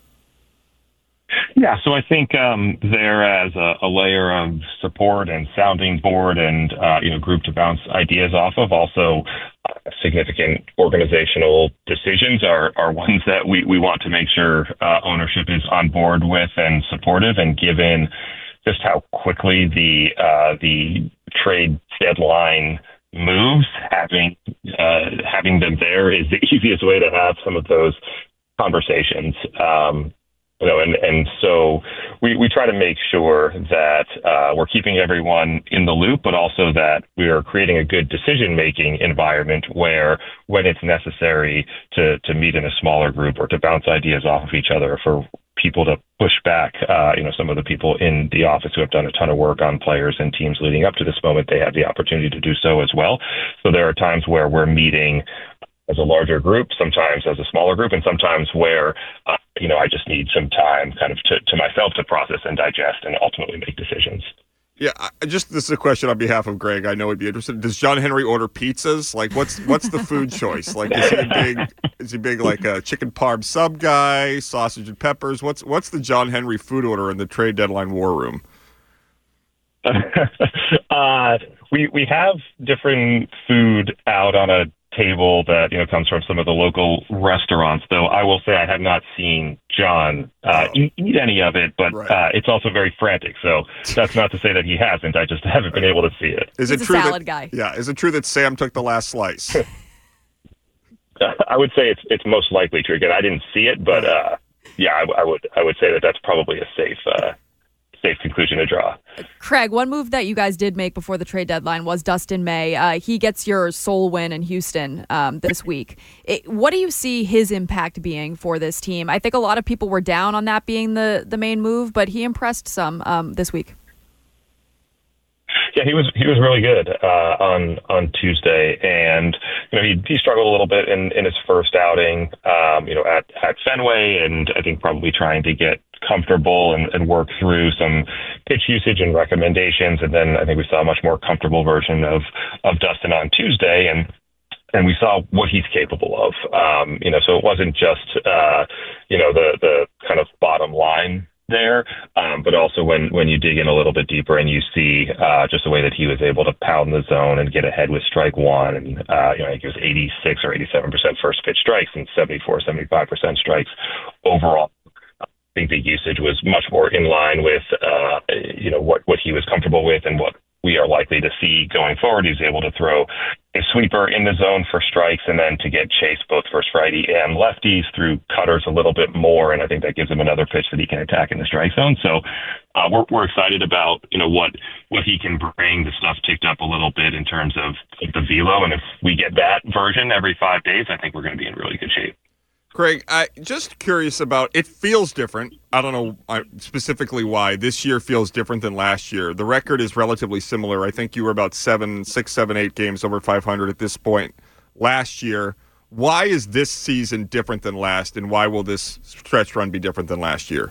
Yeah, so I think um, there as a, a layer of support and sounding board and, uh, you know, group to bounce ideas off of. Also, uh, significant organizational decisions are, are ones that we, we want to make sure uh, ownership is on board with and supportive. And given just how quickly the uh, the trade deadline moves, having uh, having them there is the easiest way to have some of those conversations. Um, You know, and, and so we, we try to make sure that uh, we're keeping everyone in the loop, but also that we are creating a good decision-making environment where, when it's necessary to, to meet in a smaller group or to bounce ideas off of each other, for people to push back, uh, you know, some of the people in the office who have done a ton of work on players and teams leading up to this moment, they have the opportunity to do so as well. So there are times where we're meeting as a larger group, sometimes as a smaller group, and sometimes where, uh, you know, I just need some time kind of to, to myself to process and digest and ultimately make decisions.
Yeah, I just this is a question on behalf of Greg. I know he'd be interested. Does John Henry order pizzas? Like, what's what's the food choice? Like, is he a big is he big like a chicken parm sub guy, sausage and peppers? What's what's the John Henry food order in the trade deadline war room?
uh, we we have different food out on a table that, you know, comes from some of the local restaurants, though I will say I have not seen John uh, eat, eat any of it, but right. uh, it's also very frantic. So that's not to say that he hasn't. I just haven't been able to see it.
Is
He's
it
a
true
salad
that,
guy.
Yeah, is it true that Sam took the last slice?
I would say it's it's most likely true. Again, I didn't see it, but uh, yeah, I, I would I would say that that's probably a safe uh, safe conclusion to draw.
Craig, one move that you guys did make before the trade deadline was Dustin May. Uh, he gets your sole win in Houston um, this week. It, what do you see his impact being for this team? I think a lot of people were down on that being the, the main move, but he impressed some um, this week.
Yeah, he was he was really good uh, on on Tuesday, and you know he he struggled a little bit in, in his first outing, um, you know at, at Fenway, and I think probably trying to get comfortable and, and work through some pitch usage and recommendations, and then I think we saw a much more comfortable version of of Dustin on Tuesday, and and we saw what he's capable of. Um, you know, so it wasn't just uh, you know the the kind of bottom line there, um, but also when, when you dig in a little bit deeper and you see uh, just the way that he was able to pound the zone and get ahead with strike one, and uh, you know, I think it was eighty-six or eighty-seven percent first pitch strikes and seventy-four, seventy-five percent strikes overall. I think the usage was much more in line with uh, you know what, what he was comfortable with and what we are likely to see going forward. He's able to throw a sweeper in the zone for strikes and then to get chased both first righty and lefties through cutters a little bit more. And I think that gives him another pitch that he can attack in the strike zone. So uh, we're, we're excited about, you know, what, what he can bring. The stuff ticked up a little bit in terms of the velo. And if we get that version every five days, I think we're going to be in really good shape.
Craig, I just curious about, it feels different. I don't know uh, specifically why. This year feels different than last year. The record is relatively similar. I think you were about seven, six, seven, eight games over five hundred at this point last year. Why is this season different than last, and why will this stretch run be different than last year?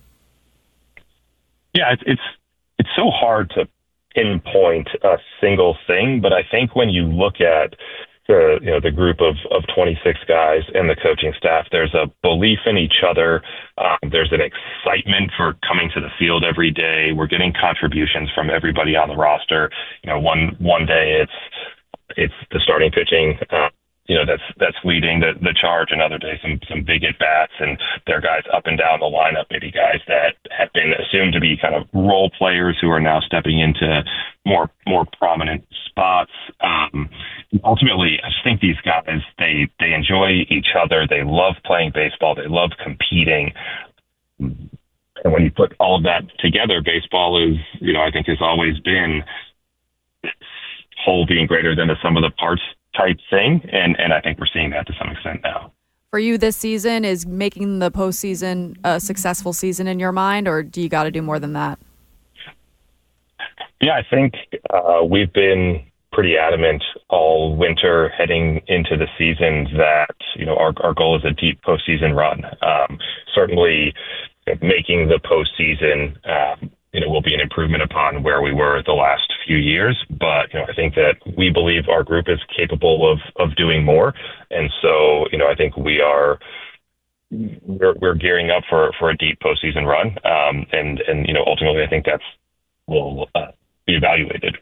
Yeah, it's it's, it's so hard to pinpoint a single thing, but I think when you look at the you know the group of, of twenty-six guys and the coaching staff, there's a belief in each other. Um, there's an excitement for coming to the field every day. We're getting contributions from everybody on the roster. You know, one one day it's it's the starting pitching. Uh, you know, that's that's leading the, the charge. Another day, some some big at bats, and they're guys up and down the lineup. Maybe guys that have been assumed to be kind of role players who are now stepping into more more prominent spots. Um, ultimately, I just think these guys they they enjoy each other. They love playing baseball. They love competing. And when you put all of that together, baseball is, you know, I think has always been this whole being greater than the sum of the parts type thing, and and I think we're seeing that to some extent now.
For you this season, is making the postseason a successful season in your mind, or do you got to do more than that?
Yeah, I think uh, we've been pretty adamant all winter heading into the season that, you know, our our goal is a deep postseason run. Um, certainly making the postseason um, you know, will be an improvement upon where we were the last few years. But, you know, I think that we believe our group is capable of, of doing more. And so, you know, I think we are, we're, we're gearing up for, for a deep postseason run. Um, and, and, you know, ultimately I think that's will uh, be evaluated.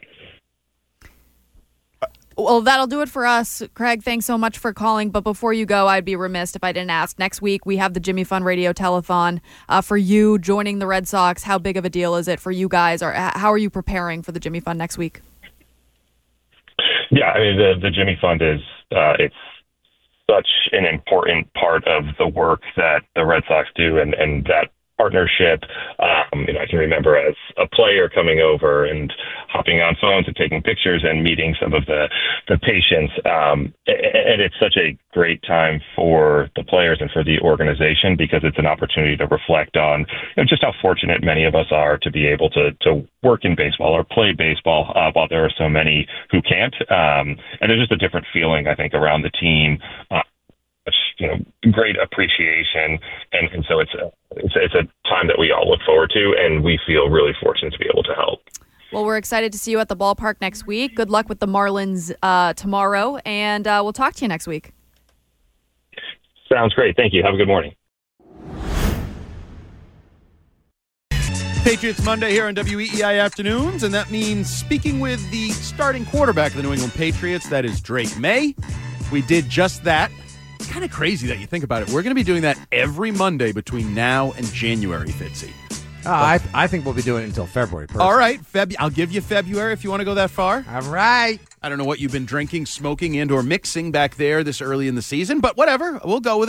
Well, that'll do it for us. Craig, thanks so much for calling. But before you go, I'd be remiss if I didn't ask. Next week, we have the Jimmy Fund Radio Telethon. Uh, for you joining the Red Sox, how big of a deal is it for you guys? Or how are you preparing for the Jimmy Fund next week?
Yeah, I mean, the, the Jimmy Fund is, uh, it's such an important part of the work that the Red Sox do, and, and that partnership. Um, you know, I can remember as a player coming over and hopping on phones and taking pictures and meeting some of the, the patients. Um, and it's such a great time for the players and for the organization, because it's an opportunity to reflect on, you know, just how fortunate many of us are to be able to, to work in baseball or play baseball uh, while there are so many who can't. Um, and there's just a different feeling, I think, around the team. Uh, you know, great appreciation, and, and so it's a, it's a it's a time that we all look forward to, and we feel really fortunate to be able to help.
Well, we're excited to see you at the ballpark next week. Good luck with the Marlins uh, tomorrow, and uh, we'll talk to you next week.
Sounds great. Thank you. Have a good morning.
Patriots Monday here on W E E I Afternoons, and that means speaking with the starting quarterback of the New England Patriots. That is Drake May. We did just that. It's kind of crazy that you think about it. We're going to be doing that every Monday between now and January, Fitzy.
Uh, I I think we'll be doing it until February. Personally.
All right, Feb. I'll give you February if you want to go that far.
All right.
I don't know what you've been drinking, smoking, and or mixing back there this early in the season, but whatever. We'll go with it.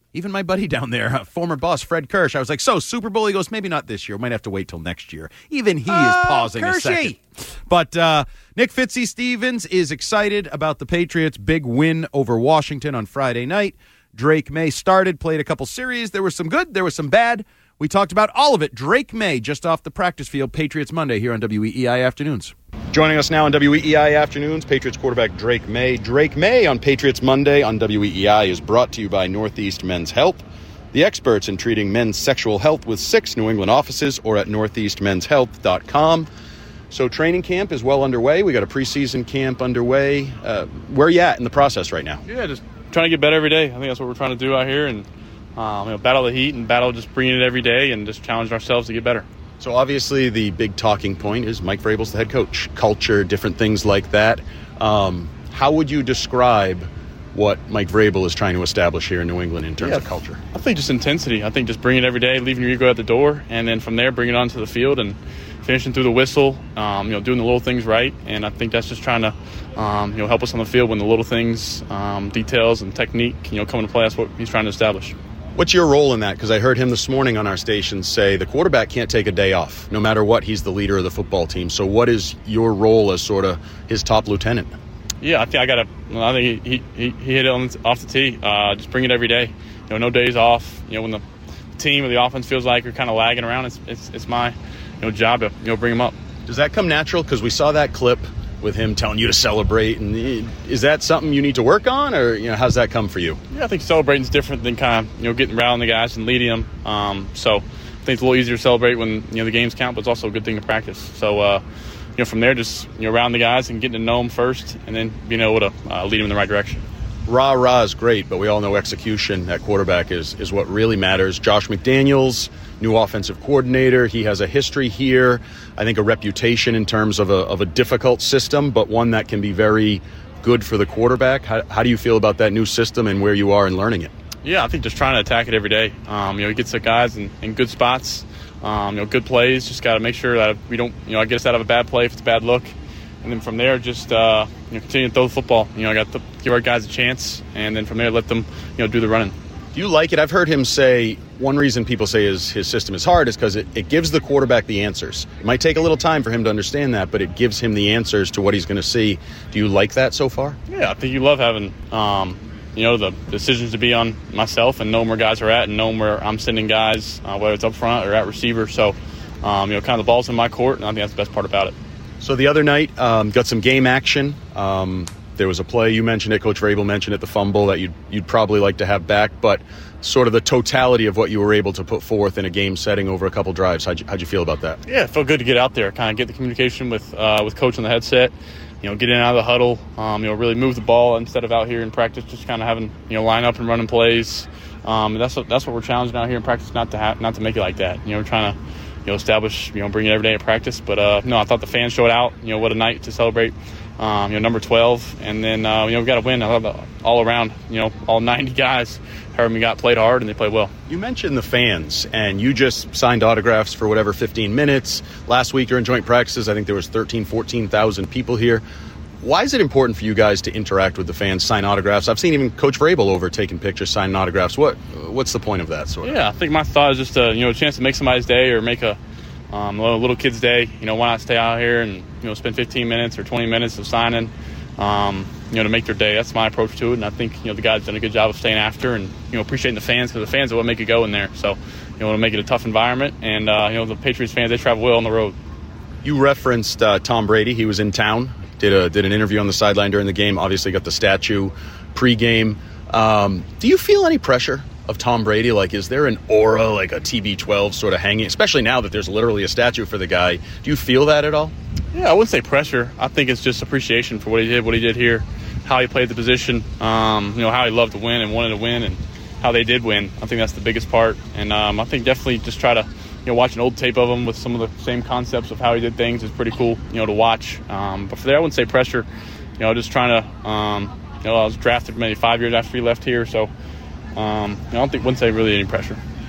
even my buddy down there, uh, former boss Fred Kirsch, I was like, so Super Bowl? He goes, maybe not this year. We might have to wait till next year. Even he
Oh,
is pausing
Kershey.
a second. But uh, Nick Fitzy-Stevens is excited about the Patriots' big win over Washington on Friday night. Drake May started, played a couple series. There was some good, there was some bad. We talked about all of it. Drake May just off the practice field. Patriots Monday here on W E E I Afternoons. Joining us now on W E E I Afternoons, Patriots quarterback Drake May. Drake May on Patriots Monday on W E E I is brought to you by Northeast Men's Health, the experts in treating men's sexual health with six New England offices, or at northeast men's health dot com. So training camp is well underway. We got a preseason camp underway. Uh, where are you at in the process right now?
Yeah, just trying to get better every day. I think that's what we're trying to do out here, and um, you know, battle the heat and battle just bringing it every day and just challenge ourselves to get better.
So obviously the big talking point is Mike Vrabel's the head coach, culture, different things like that. Um, how would you describe what Mike Vrabel is trying to establish here in New England in terms
Yeah,
of culture?
I think just intensity. I think just bringing it every day, leaving your ego at the door, and then from there bringing it onto the field and finishing through the whistle, um, you know, doing the little things right. And I think that's just trying to, um, you know, help us on the field when the little things, um, details and technique, you know, come into play. That's what he's trying to establish.
What's your role in that? Because I heard him this morning on our station say the quarterback can't take a day off. No matter what, he's the leader of the football team. So what is your role as sort of his top lieutenant?
Yeah, I think I got to. I think he, he he hit it on, off the tee. Uh, just bring it every day. You know, no days off. You know, when the team or the offense feels like you're kind of lagging around, it's it's it's my you know job to you know bring them up.
Does that come natural? Because we saw that clip with him telling you to celebrate, and is that something you need to work on, or you know, how's that come for you?
Yeah, I think celebrating is different than kind of you know getting around the guys and leading them. Um, so I think it's a little easier to celebrate when you know the games count, but it's also a good thing to practice. So uh, you know from there, just you know around the guys and getting to know them first, and then being able to uh, lead them in the right direction.
Rah rah is great, but we all know execution at quarterback is is what really matters. Josh McDaniels, new offensive coordinator. He has a history here, I think a reputation in terms of a of a difficult system, but one that can be very good for the quarterback. How, how do you feel about that new system and where you are in learning it?
Yeah, I think just trying to attack it every day. Um, you know, he gets the guys in, in good spots, um, you know, good plays. Just got to make sure that we don't, you know, get us out of a bad play if it's a bad look. And then from there, just uh, you know, continue to throw the football. You know, I got to give our guys a chance, and then from there, let them, you know, do the running.
Do you like it? I've heard him say one reason people say his, his system is hard is because it, it gives the quarterback the answers. It might take a little time for him to understand that, but it gives him the answers to what he's going to see. Do you like that so far?
Yeah, I think you love having, um, you know, the decisions to be on myself and knowing where guys are at and knowing where I'm sending guys, uh, whether it's up front or at receiver. So, um, you know, kind of the ball's in my court, and I think that's the best part about it.
So the other night, um, got some game action. Um, there was a play, you mentioned it, Coach Vrabel mentioned it, the fumble that you'd, you'd probably like to have back, but sort of the totality of what you were able to put forth in a game setting over a couple drives. How'd you, how'd you feel about that?
Yeah, it felt good to get out there, kind of get the communication with uh, with Coach on the headset, you know, get in and out of the huddle, um, you know, really move the ball instead of out here in practice, just kind of having, you know, line up and running plays. Um, and that's what, that's what we're challenging out here in practice, not to have, not to make it like that. You know, we're trying to, you know, establish, you know, bring it every day in practice. But, uh, no, I thought the fans showed out. You know, what a night to celebrate, um, you know, number twelve. And then, uh, you know, we got to win. I thought all around, you know, all ninety guys, however we got, played hard, and they played well.
You mentioned the fans, and you just signed autographs for whatever fifteen minutes. Last week during joint practices, I think there was thirteen, fourteen thousand people here. Why is it important for you guys to interact with the fans, sign autographs? I've seen even Coach Vrabel over taking pictures, signing autographs. What What's the point of that sort of?
Yeah, I think my thought is just a, you know, a chance to make somebody's day or make a um, a little kid's day. You know, why not stay out here and, you know, spend fifteen minutes or twenty minutes of signing, um, you know, to make their day. That's my approach to it, and I think, you know, the guys done a good job of staying after and, you know, appreciating the fans, because the fans are what make it go in there. So, you know, to make it a tough environment, and, uh, you know, the Patriots fans, they travel well on the road.
You referenced uh, Tom Brady. He was in town. Did a did an interview on the sideline during the game. Obviously got the statue pregame. Um, do you feel any pressure of Tom Brady? Like, is there an aura, like a T B twelve sort of hanging, especially now that there's literally a statue for the guy? Do you feel that at all?
Yeah, I wouldn't say pressure. I think it's just appreciation for what he did, what he did here, how he played the position, um, you know, how he loved to win and wanted to win, and how they did win. I think that's the biggest part. And um, I think definitely just try to, you know, watch an old tape of him with some of the same concepts of how he did things is pretty cool, you know, to watch. Um, but for there, I wouldn't say pressure. You know, just trying to, um, you know, I was drafted maybe five years after he left here, so um, I don't think, wouldn't say really any pressure.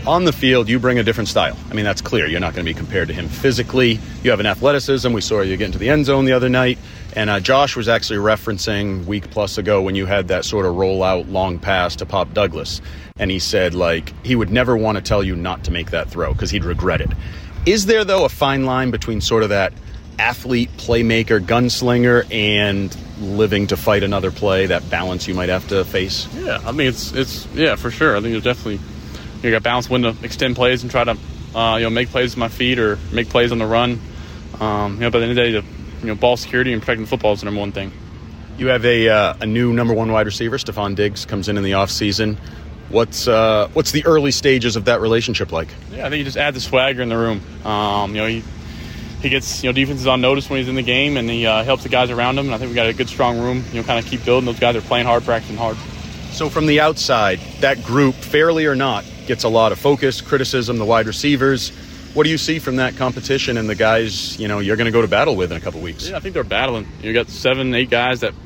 On the field, you bring a different style. I mean, that's clear. You're not going to be compared to him physically. You have an athleticism. We saw you get into the end zone the other night. And uh, Josh was actually referencing week plus ago when you had that sort of rollout long pass to Pop Douglas. And he said, like, he would never want to tell you not to make that throw because he'd regret it. Is there, though, a fine line between sort of that athlete, playmaker, gunslinger, and living to fight another play, that balance you might have to face?
Yeah, I mean, it's, it's yeah, for sure. I think there's definitely, you got balance when to extend plays and try to, uh, you know, make plays with my feet or make plays on the run. Um, you know, by the end of the day, the, you know, ball security and protecting the football is the number one thing.
You have a uh, a new number one wide receiver, Stephon Diggs, comes in in the offseason. What's uh, what's the early stages of that relationship like?
Yeah, I think you just add the swagger in the room. Um, you know, he he gets you know defenses on notice when he's in the game, and he uh, helps the guys around him. And I think we got a good, strong room. You know, kind of keep building. Those guys are playing hard, practicing hard.
So from the outside, that group, fairly or not, gets a lot of focus, criticism. The wide receivers. What do you see from that competition and the guys, you know, you're going to go to battle with in a couple weeks?
Yeah, I think they're battling. You got seven, eight guys that,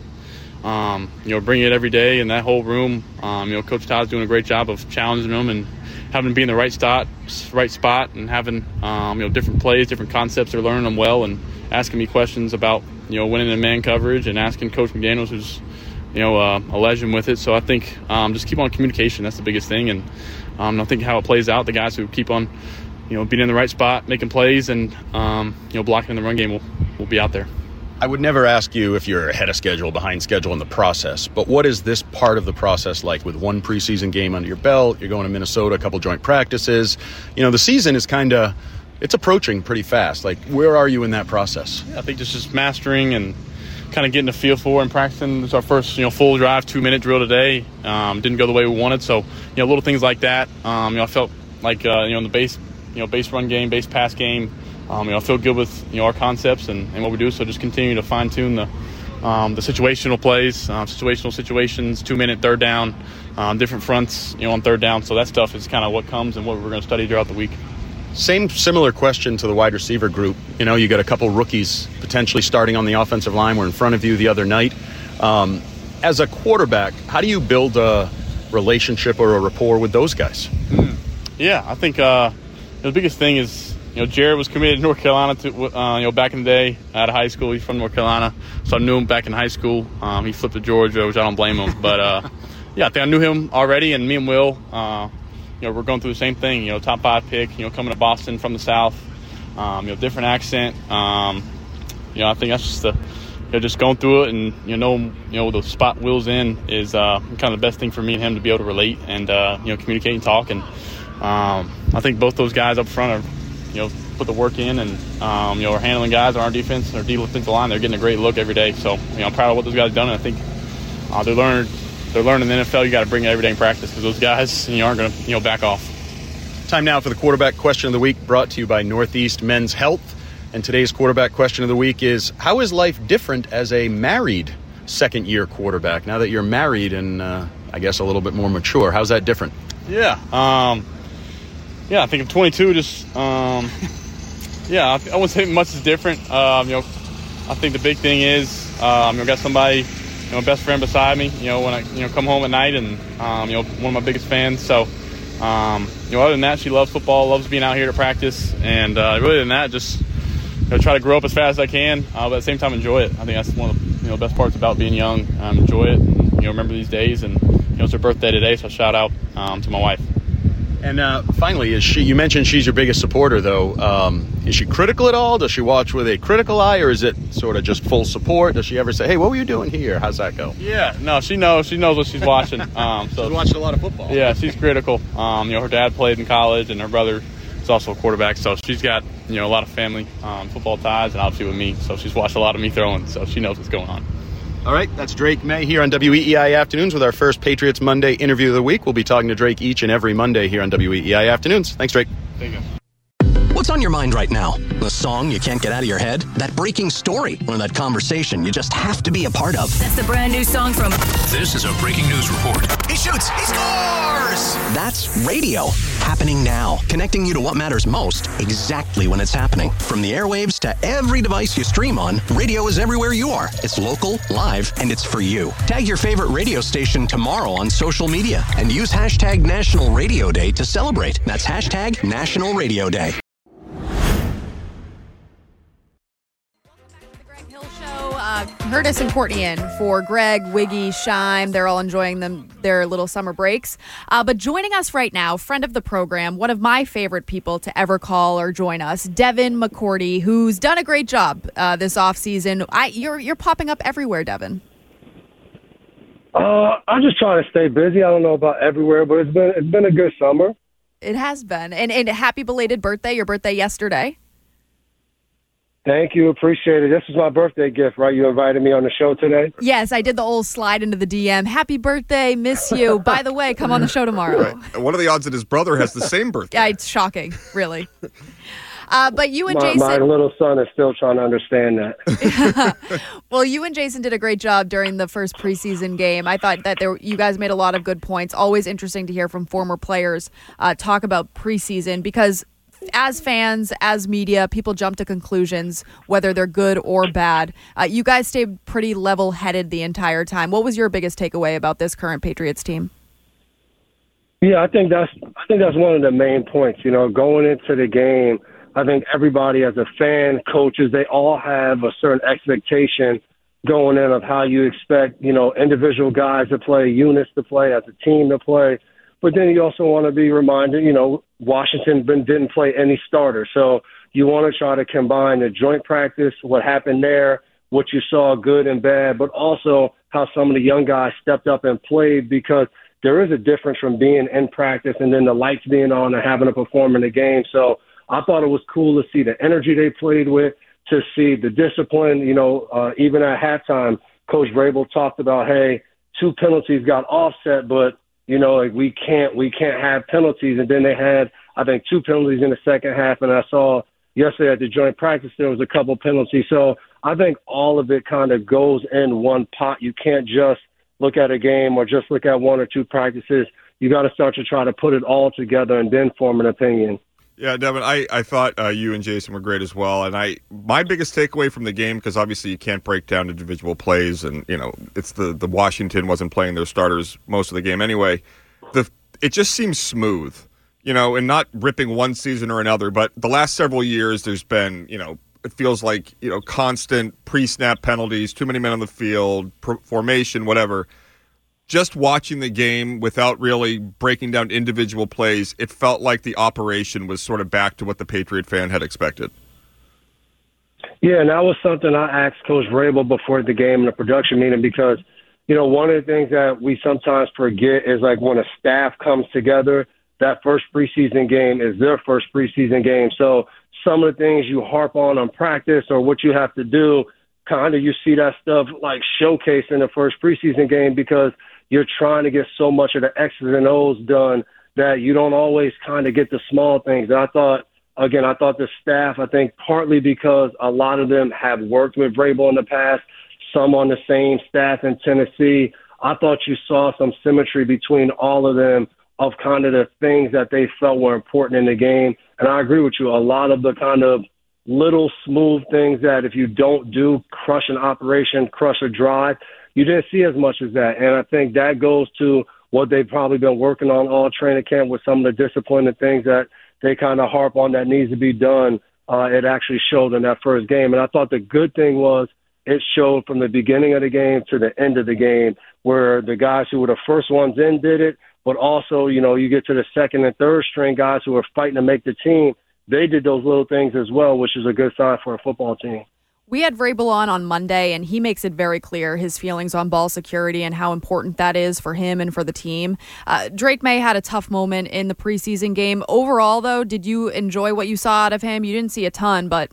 um, you know, bring it every day in that whole room. Um, you know, Coach Todd's doing a great job of challenging them and having them be in the right spot, right spot, and having, um, you know, different plays, different concepts. They're learning them well and asking me questions about, you know, winning in man coverage and asking Coach McDaniels, who's, you know, uh, a legend with it. So I think um, just keep on communication. That's the biggest thing. And um, I think how it plays out, the guys who keep on, you know, being in the right spot, making plays, and, um, you know, blocking in the run game will, will be out there.
I would never ask you if you're ahead of schedule, behind schedule in the process, but what is this part of the process like with one preseason game under your belt? You're going to Minnesota, a couple joint practices. You know, the season is kind of, it's approaching pretty fast. Like, where are you in that process?
Yeah, I think it's just mastering and kind of getting a feel for and practicing. It's our first, you know, full drive, two-minute drill today. Um, didn't go the way we wanted, so, you know, little things like that. Um, you know, I felt like, uh, you know, in the base, you know, base run game, base pass game, um, you know, I feel good with, you know, our concepts and, and what we do. So just continue to fine tune the um, the situational plays, um, situational situations, two minute, third down, um, different fronts, you know, on third down. So that stuff is kind of what comes and what we're going to study throughout the week.
Same similar question to the wide receiver group. You know, you got a couple rookies potentially starting on the offensive line. We're in front of you the other night. Um, as a quarterback, how do you build a relationship or a rapport with those guys?
Mm. Yeah, I think uh, the biggest thing is, you know, Jared was committed to North Carolina to, uh, you know, back in the day out of high school. He's from North Carolina, so I knew him back in high school. Um, he flipped to Georgia, which I don't blame him. But, uh, yeah, I think I knew him already, and me and Will, uh, you know, we're going through the same thing. You know, top five pick, you know, coming to Boston from the South, um, you know, different accent. Um, you know, I think that's just the, you know, just going through it and, you know, you know, the spot Will's in is uh, kind of the best thing for me and him to be able to relate and, uh, you know, communicate and talk. And um, I think both those guys up front are, you know, put the work in and, um, you know, are handling guys on our defense, our defensive line. They're getting a great look every day. So, you know, I'm proud of what those guys have done. And I think uh, they're learning, they're learning in the N F L. You got to bring it every day in practice because those guys, you know, aren't going to, you know, back off.
Time now for the quarterback question of the week, brought to you by Northeast Men's Health. And today's quarterback question of the week is, how is life different as a married second-year quarterback now that you're married and, uh, I guess, a little bit more mature? How's that different?
Yeah. Um, yeah, I think I'm twenty-two, just, um, yeah, I, I wouldn't say much is different. Um, you know, I think the big thing is, um, you know, got somebody, you know, best friend beside me, you know, when I, you know, come home at night and, um, you know, one of my biggest fans. So, um, you know, other than that, she loves football, loves being out here to practice. And, uh, really than that, just, you know, try to grow up as fast as I can, uh, but at the same time, enjoy it. I think that's one of the, you know, best parts about being young. Um, enjoy it, and, you know, remember these days. And, you know, it's her birthday today, so shout out, um, to my wife.
And uh, finally, is she? You mentioned she's your biggest supporter, though. Um, is she critical at all? Does she watch with a critical eye, or is it sort of just full support? Does she ever say, "Hey, what were you doing here? How's that go?"
Yeah, no, she knows. She knows what she's watching. Um, so
she's watching a lot of football.
Yeah, she's critical. Um, you know, her dad played in college, and her brother is also a quarterback. So she's got, you know, a lot of family um, football ties, and obviously with me. So she's watched a lot of me throwing, so she knows what's going on.
All right, that's Drake May here on W E E I Afternoons with our first Patriots Monday interview of the week. We'll be talking to Drake each and every Monday here on W E E I Afternoons. Thanks, Drake.
Thank you.
What's on your mind right now? The song you can't get out of your head? That breaking story? Or that conversation you just have to be a part of?
That's the brand new song from...
This is a breaking news report.
He shoots. He scores! scores!
That's radio. Happening now. Connecting you to what matters most exactly when it's happening. From the airwaves to every device you stream on, radio is everywhere you are. It's local, live, and it's for you. Tag your favorite radio station tomorrow on social media and use hashtag National Radio Day to celebrate. That's hashtag National Radio Day.
Uh, Curtis and Courtney in for Greg, Wiggy, Shime. They're all enjoying them their little summer breaks. Uh, but joining us right now, friend of the program, one of my favorite people to ever call or join us, Devin McCourty, who's done a great job uh, this offseason. I, you're you're popping up everywhere, Devin.
Uh, I'm just trying to stay busy. I don't know about everywhere, but it's been it's been a good summer.
It has been. And, and happy belated birthday. Your birthday yesterday.
Thank you. Appreciate it. This is my birthday gift, right? You invited me on the show today?
Yes, I did the old slide into the D M. Happy birthday. Miss you. By the way, come on the show tomorrow.
Right. What are the odds that his brother has the same birthday?
Yeah, it's shocking, really. Uh, but you and
my,
Jason...
My little son is still trying to understand that.
Well, you and Jason did a great job during the first preseason game. I thought that there, you guys made a lot of good points. Always interesting to hear from former players uh, talk about preseason because as fans, as media, people jump to conclusions, whether they're good or bad. Uh, you guys stayed pretty level-headed the entire time. What was your biggest takeaway about this current Patriots team?
Yeah, I think that's I think that's one of the main points. You know, going into the game, I think everybody as a fan, coaches, they all have a certain expectation going in of how you expect, you know, individual guys to play, units to play, as a team to play. But then you also want to be reminded, you know, Washington been, didn't play any starters. So you want to try to combine the joint practice, what happened there, what you saw good and bad, but also how some of the young guys stepped up and played, because there is a difference from being in practice and then the lights being on and having to perform in the game. So I thought it was cool to see the energy they played with, to see the discipline. You know, uh, even at halftime, Coach Vrabel talked about, hey, two penalties got offset, but you know, like we can't we can't have penalties. And then they had, I think, two penalties in the second half. And I saw yesterday at the joint practice there was a couple penalties. So I think all of it kind of goes in one pot. You can't just look at a game or just look at one or two practices. You got to start to try to put it all together and then form an opinion.
Yeah, Devin, I, I thought uh, you and Jason were great as well. And I my biggest takeaway from the game, because obviously you can't break down individual plays, and, you know, it's the, the Washington wasn't playing their starters most of the game anyway. The It just seems smooth, you know, and not ripping one season or another. But the last several years there's been, you know, it feels like, you know, constant pre-snap penalties, too many men on the field, pro- formation, whatever. Just watching the game without really breaking down individual plays, it felt like the operation was sort of back to what the Patriot fan had expected.
Yeah, and that was something I asked Coach Vrabel before the game in the production meeting, because, you know, one of the things that we sometimes forget is, like, when a staff comes together, that first preseason game is their first preseason game. So some of the things you harp on on practice or what you have to do, kind of you see that stuff, like, showcased in the first preseason game, because you're trying to get so much of the X's and O's done that you don't always kind of get the small things. And I thought, again, I thought the staff, I think partly because a lot of them have worked with Vrabel in the past, some on the same staff in Tennessee, I thought you saw some symmetry between all of them of kind of the things that they felt were important in the game. And I agree with you, a lot of the kind of little smooth things that if you don't do, crush an operation, crush a drive, you didn't see as much as that. And I think that goes to what they've probably been working on all training camp with some of the discipline and things that they kind of harp on that needs to be done. Uh, it actually showed in that first game. And I thought the good thing was it showed from the beginning of the game to the end of the game, where the guys who were the first ones in did it, but also, you know, you get to the second and third string guys who are fighting to make the team. They did those little things as well, which is a good sign for a football team.
We had Vrabel on on Monday, and he makes it very clear his feelings on ball security and how important that is for him and for the team. Uh, Drake May had a tough moment in the preseason game. Overall, though, did you enjoy what you saw out of him? You didn't see a ton, but...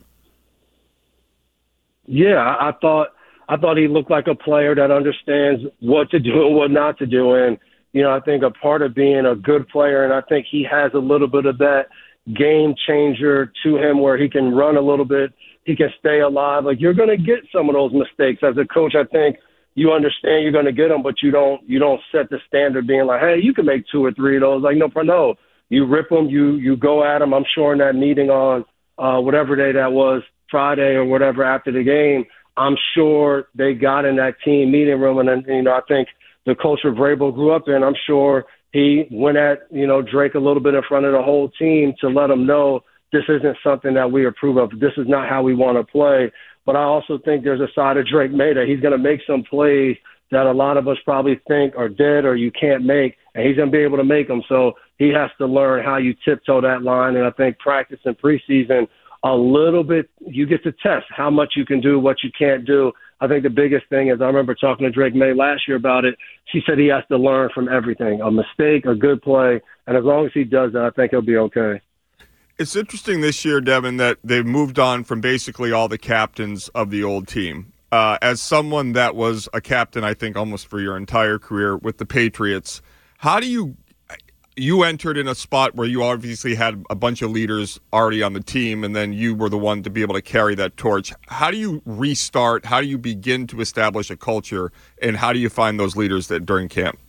Yeah, I thought I thought he looked like a player that understands what to do and what not to do. And, you know, I think a part of being a good player, and I think he has a little bit of that game changer to him where he can run a little bit, he can stay alive. Like, you're going to get some of those mistakes. As a coach, I think you understand you're going to get them, but you don't you don't set the standard being like, hey, you can make two or three of those. Like, no, no, you rip them, you you go at them. I'm sure in that meeting on uh, whatever day that was, Friday or whatever after the game, I'm sure they got in that team meeting room, and then you know I think the culture Vrabel grew up in. I'm sure he went at you know Drake a little bit in front of the whole team to let them know this isn't something that we approve of. This is not how we want to play. But I also think there's a side of Drake May that he's going to make some plays that a lot of us probably think are dead or you can't make, and he's going to be able to make them. So he has to learn how you tiptoe that line. And I think practice and preseason, a little bit, you get to test how much you can do, what you can't do. I think the biggest thing is I remember talking to Drake May last year about it. She said he has to learn from everything, a mistake, a good play. And as long as he does that, I think he'll be okay.
It's interesting this year, Devin, that they've moved on from basically all the captains of the old team. Uh, as someone that was a captain, I think, almost for your entire career with the Patriots, how do you – you entered in a spot where you obviously had a bunch of leaders already on the team, and then you were the one to be able to carry that torch. How do you restart? How do you begin to establish a culture, and how do you find those leaders that during camp?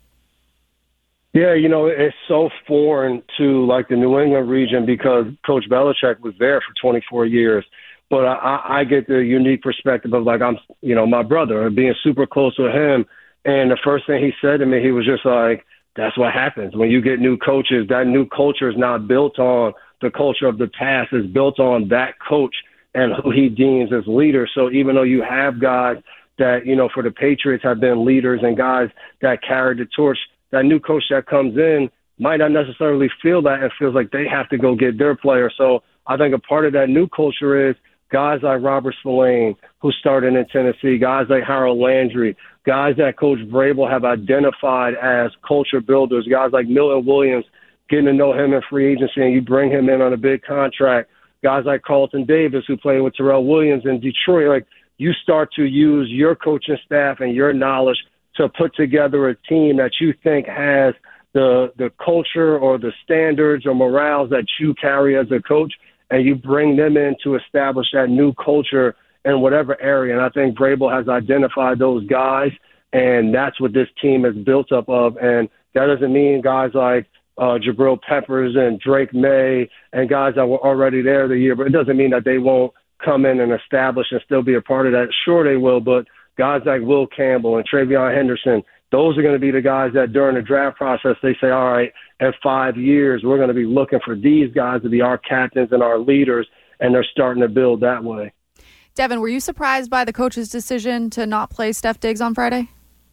Yeah, you know, it's so foreign to, like, the New England region because Coach Belichick was there for twenty-four years. But I, I get the unique perspective of, like, I'm, you know, my brother, being super close with him. And the first thing he said to me, he was just like, that's what happens. When you get new coaches, that new culture is not built on the culture of the past. It's built on that coach and who he deems as leaders. So even though you have guys that, you know, for the Patriots have been leaders and guys that carried the torch, that new coach that comes in might not necessarily feel that and feels like they have to go get their player. So I think a part of that new culture is guys like Robert Spillane, who started in Tennessee, guys like Harold Landry, guys that Coach Vrabel have identified as culture builders, guys like Milton Williams, getting to know him in free agency and you bring him in on a big contract, guys like Carlton Davis, who played with Terrell Williams in Detroit. Like, you start to use your coaching staff and your knowledge to put together a team that you think has the the culture or the standards or morals that you carry as a coach, and you bring them in to establish that new culture in whatever area. And I think Vrabel has identified those guys, and that's what this team is built up of. And that doesn't mean guys like uh, Jabril Peppers and Drake May and guys that were already there the year, but it doesn't mean that they won't come in and establish and still be a part of that. Sure, they will, but guys like Will Campbell and Travion Henderson, those are going to be the guys that during the draft process, they say, all right, in five years, we're going to be looking for these guys to be our captains and our leaders, and they're starting to build that way.
Devin, were you surprised by the coach's decision to not play Steph Diggs on Friday?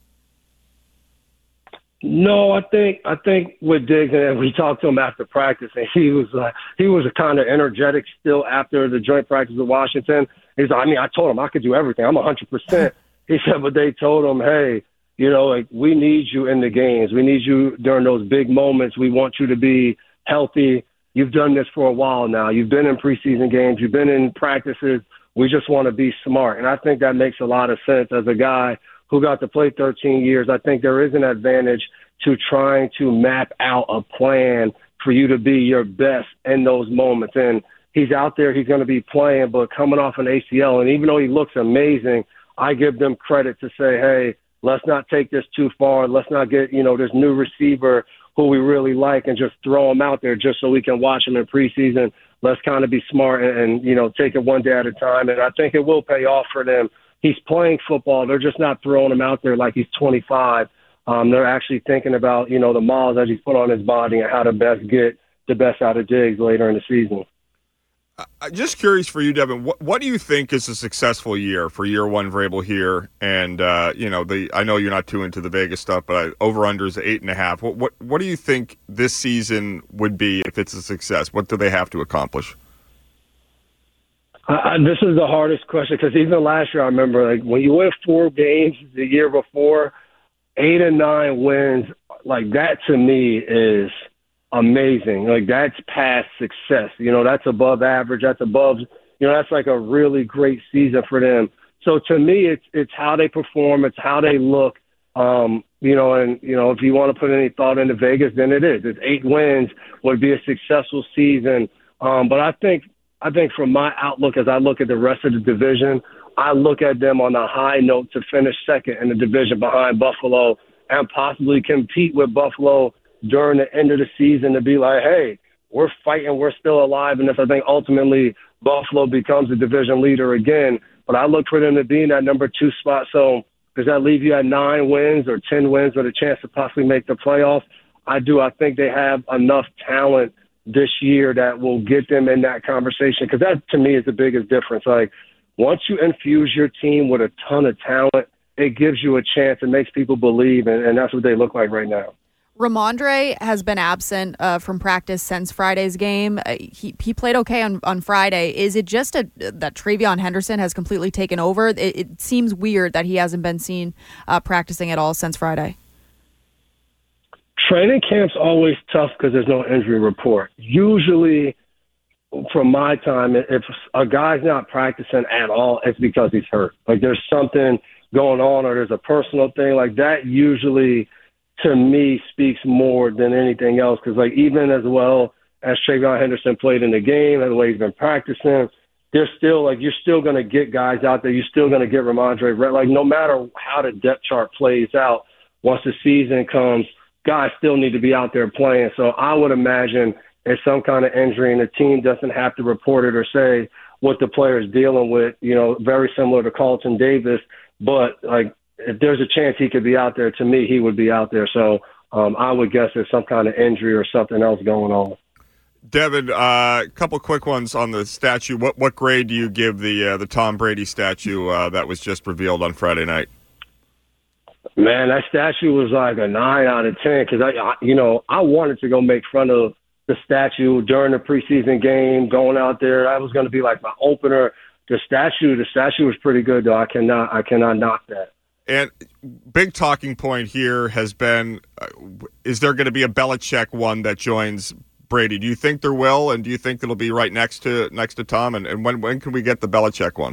No, I think I think with Diggs, and we talked to him after practice, and he was like, he was kind of energetic still after the joint practice with Washington. He's like, I mean, I told him I could do everything. I'm one hundred percent. He said, but they told him, hey, you know, like, we need you in the games. We need you during those big moments. We want you to be healthy. You've done this for a while now. You've been in preseason games. You've been in practices. We just want to be smart. And I think that makes a lot of sense. As a guy who got to play thirteen years, I think there is an advantage to trying to map out a plan for you to be your best in those moments. And he's out there. He's going to be playing, but coming off an A C L. And even though he looks amazing, I give them credit to say, hey, let's not take this too far. Let's not get, you know, this new receiver who we really like and just throw him out there just so we can watch him in preseason. Let's kind of be smart and, and, you know, take it one day at a time. And I think it will pay off for them. He's playing football. They're just not throwing him out there like he's twenty-five. Um, they're actually thinking about, you know, the miles that he's put on his body and how to best get the best out of Diggs later in the season.
I'm just curious for you, Devin, what, what do you think is a successful year for year one Vrabel here? And, uh, you know, the I know you're not too into the Vegas stuff, but I, over-under is eight and a half. What, what, what do you think this season would be if it's a success? What do they have to accomplish?
Uh, this is the hardest question because even last year I remember, like, when you win four games the year before, eight and nine wins, like, that to me is – amazing. Like, that's past success. You know, that's above average. That's above, you know, that's like a really great season for them. So to me, it's it's how they perform. It's how they look. Um, you know, and, you know, if you want to put any thought into Vegas, then it is. It's eight wins would be a successful season. Um, but I think, I think from my outlook, as I look at the rest of the division, I look at them on a high note to finish second in the division behind Buffalo and possibly compete with Buffalo during the end of the season to be like, hey, we're fighting, we're still alive in this. I think ultimately Buffalo becomes a division leader again. But I look for them to be in that number two spot. So does that leave you at nine wins or ten wins with a chance to possibly make the playoffs? I do. I think they have enough talent this year that will get them in that conversation, because that, to me, is the biggest difference. Like, once you infuse your team with a ton of talent, it gives you a chance. It makes people believe, and, and that's what they look like right now.
Ramondre has been absent uh, from practice since Friday's game. Uh, he he played okay on, on Friday. Is it just a, that TreVeyon Henderson has completely taken over? It, it seems weird that he hasn't been seen uh, practicing at all since Friday.
Training camp's always tough because there's no injury report. Usually, from my time, if a guy's not practicing at all, it's because he's hurt. Like, there's something going on, or there's a personal thing. Like, that usually, to me, speaks more than anything else. Because, like, even as well as TreVeyon Henderson played in the game, and the way he's been practicing, there's still, like, you're still going to get guys out there. You're still going to get Ramondre. Like, no matter how the depth chart plays out, once the season comes, guys still need to be out there playing. So I would imagine it's some kind of injury, and the team doesn't have to report it or say what the player is dealing with, you know, very similar to Carlton Davis. But, like, if there's a chance he could be out there, to me, he would be out there. So um, I would guess there's some kind of injury or something else going on.
Devin, a uh, couple quick ones on the statue. What what grade do you give the uh, the Tom Brady statue uh, that was just revealed on Friday night?
Man, that statue was like a nine out of ten because, I, I, you know, I wanted to go make fun of the statue during the preseason game, going out there. That was going to be like my opener. The statue, the statue was pretty good, though. I cannot, I cannot knock that.
And big talking point here has been, uh, is there going to be a Belichick one that joins Brady? Do you think there will, and do you think it'll be right next to next to Tom? And, and when when can we get the Belichick one?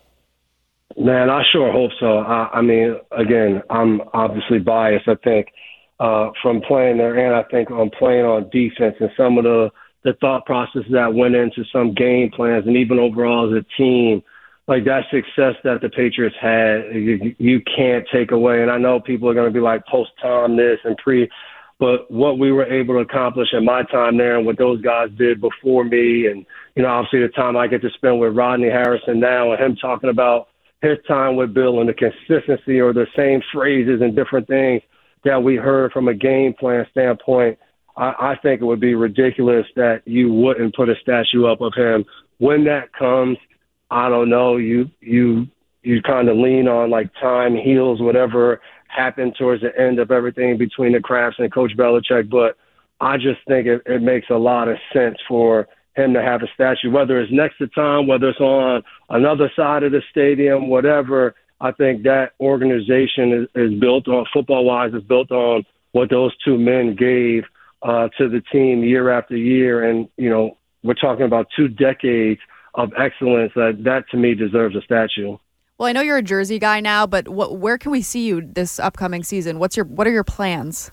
Man, I sure hope so. I, I mean, again, I'm obviously biased. I think uh, from playing there, and I think on playing on defense and some of the, the thought process that went into some game plans, and even overall as a team, like that success that the Patriots had, you, you can't take away. And I know people are going to be like post-Tom this and pre, but what we were able to accomplish in my time there and what those guys did before me, and, you know, obviously the time I get to spend with Rodney Harrison now and him talking about his time with Bill and the consistency or the same phrases and different things that we heard from a game plan standpoint, I, I think it would be ridiculous that you wouldn't put a statue up of him. When that comes, I don't know, you you you kind of lean on like time heals whatever happened towards the end of everything between the Krafts and Coach Belichick, but I just think it, it makes a lot of sense for him to have a statue, whether it's next to Tom, whether it's on another side of the stadium, whatever. I think that organization is, is built on, football-wise, is built on what those two men gave uh, to the team year after year. And, you know, we're talking about two decades of excellence. That, that to me, deserves a statue.
Well, I know you're a Jersey guy now, but what, where can we see you this upcoming season? What's your What are your plans?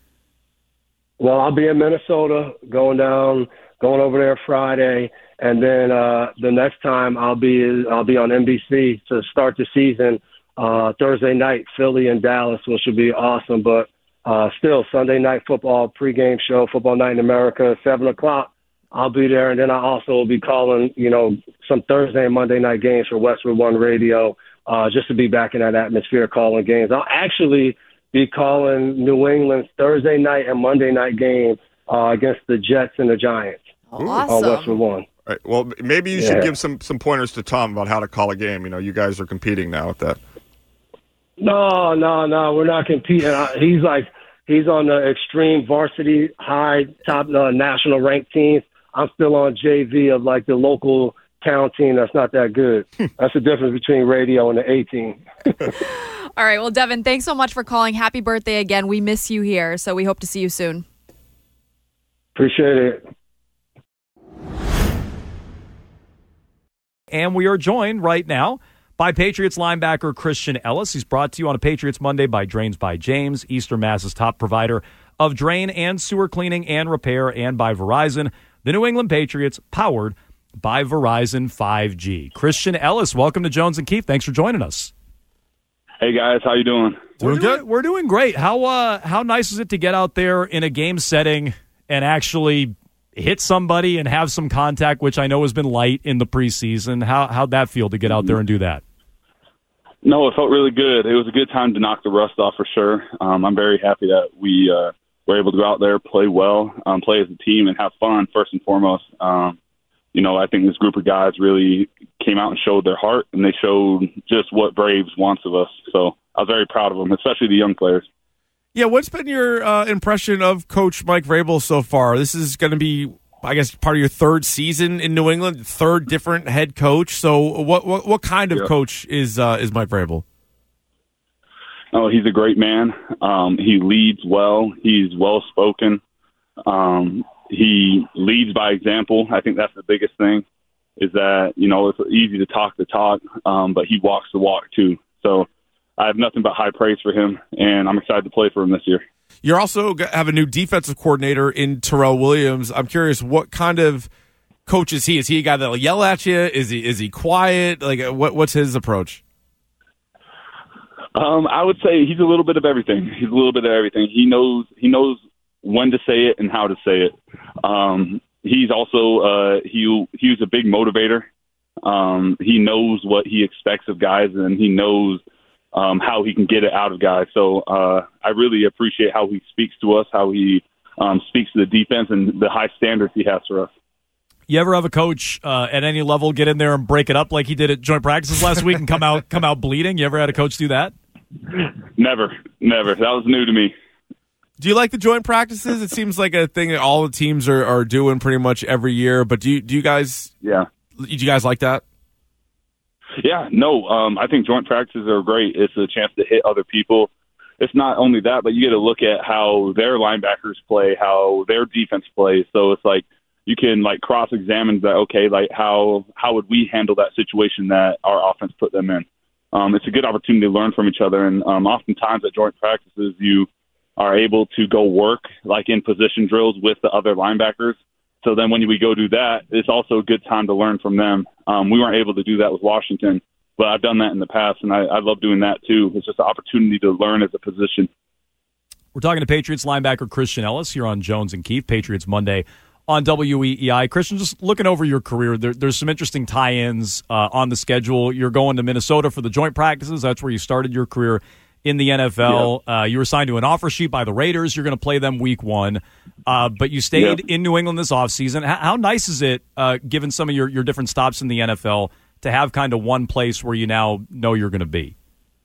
Well, I'll be in Minnesota, going down – going over there Friday, and then uh, the next time I'll be I'll be on N B C to start the season uh, Thursday night, Philly and Dallas, which should be awesome. But uh, still, Sunday night football pregame show, Football Night in America, seven o'clock. I'll be there, and then I also will be calling, you know, some Thursday and Monday night games for Westwood One Radio, uh, just to be back in that atmosphere calling games. I'll actually be calling New England's Thursday night and Monday night game uh, against the Jets and the Giants.
Awesome.
On Westwood One.
All right. Well, maybe you
Yeah.
should give some, some pointers to Tom about how to call a game. You know, you guys are competing now with that.
No, no, no, we're not competing. I- He's like, he's on the extreme varsity, high, top uh, national ranked teams. I'm still on J V of like the local town team that's not that good. That's the difference between radio and the A team.
All right. Well, Devin, thanks so much for calling. Happy birthday again. We miss you here, so we hope to see you soon.
Appreciate it.
And we are joined right now by Patriots linebacker Christian Ellis. He's brought to you on a Patriots Monday by Drains by James, Eastern Mass's top provider of drain and sewer cleaning and repair, and by Verizon, the New England Patriots, powered by Verizon five G. Christian Ellis, welcome to Jones and Keefe. Thanks for joining us.
Hey guys, how you doing?
We're doing, we're doing great. How uh, how nice is it to get out there in a game setting and actually hit somebody and have some contact, which I know has been light in the preseason? How how'd that feel to get out there and do that?
No, it felt really good. It was a good time to knock the rust off for sure. Um, I'm very happy that we uh, were able to go out there, play well, um, play as a team, and have fun first and foremost. Um, you know, I think this group of guys really came out and showed their heart, and they showed just what Braves wants of us. So I was very proud of them, especially the young players.
Yeah, what's been your uh, impression of Coach Mike Vrabel so far? This is going to be, I guess, part of your third season in New England, third different head coach. So, what what, what kind of
yeah.
coach is uh, is Mike Vrabel?
Oh, he's a great man. Um, he leads well. He's well spoken. Um, he leads by example. I think that's the biggest thing. Is that you know it's easy to talk the talk, um, but he walks the walk too. So, I have nothing but high praise for him, and I'm excited to play for him this year.
You also have a new defensive coordinator in Terrell Williams. I'm curious, what kind of coach is he? Is he a guy that'll yell at you? Is he is he quiet? Like, what what's his approach?
Um, I would say he's a little bit of everything. He's a little bit of everything. He knows he knows when to say it and how to say it. Um, he's also uh, he he was a big motivator. Um, he knows what he expects of guys, and he knows um, how he can get it out of guys. So uh, I really appreciate how he speaks to us, how he um, speaks to the defense, and the high standards he has for us.
You ever have a coach uh, at any level get in there and break it up like he did at joint practices last week and come out come out bleeding? You ever had a coach do that?
Never, never. That was new to me.
Do you like the joint practices? It seems like a thing that all the teams are, are doing pretty much every year. But do you do you guys?
Yeah.
Do you guys like that?
Yeah. No. Um, I think joint practices are great. It's a chance to hit other people. It's not only that, but you get to look at how their linebackers play, how their defense plays. So it's like you can like cross examine that. Okay, like how how would we handle that situation that our offense put them in? Um, it's a good opportunity to learn from each other, and um, oftentimes at joint practices, you are able to go work like in position drills with the other linebackers. So then when we go do that, it's also a good time to learn from them. Um, we weren't able to do that with Washington, but I've done that in the past, and I, I love doing that too. It's just an opportunity to learn as a position.
We're talking to Patriots linebacker Christian Ellis here on Jones and Keefe, Patriots Monday on W E E I. Christian, just looking over your career, there, there's some interesting tie-ins uh, on the schedule. You're going to Minnesota for the joint practices. That's where you started your career in the N F L. Yeah. Uh, you were signed to an offer sheet by the Raiders. You're going to play them week one. Uh, but you stayed yeah. in New England this offseason. How, how nice is it, uh, given some of your, your different stops in the N F L, to have kind of one place where you now know you're going to be?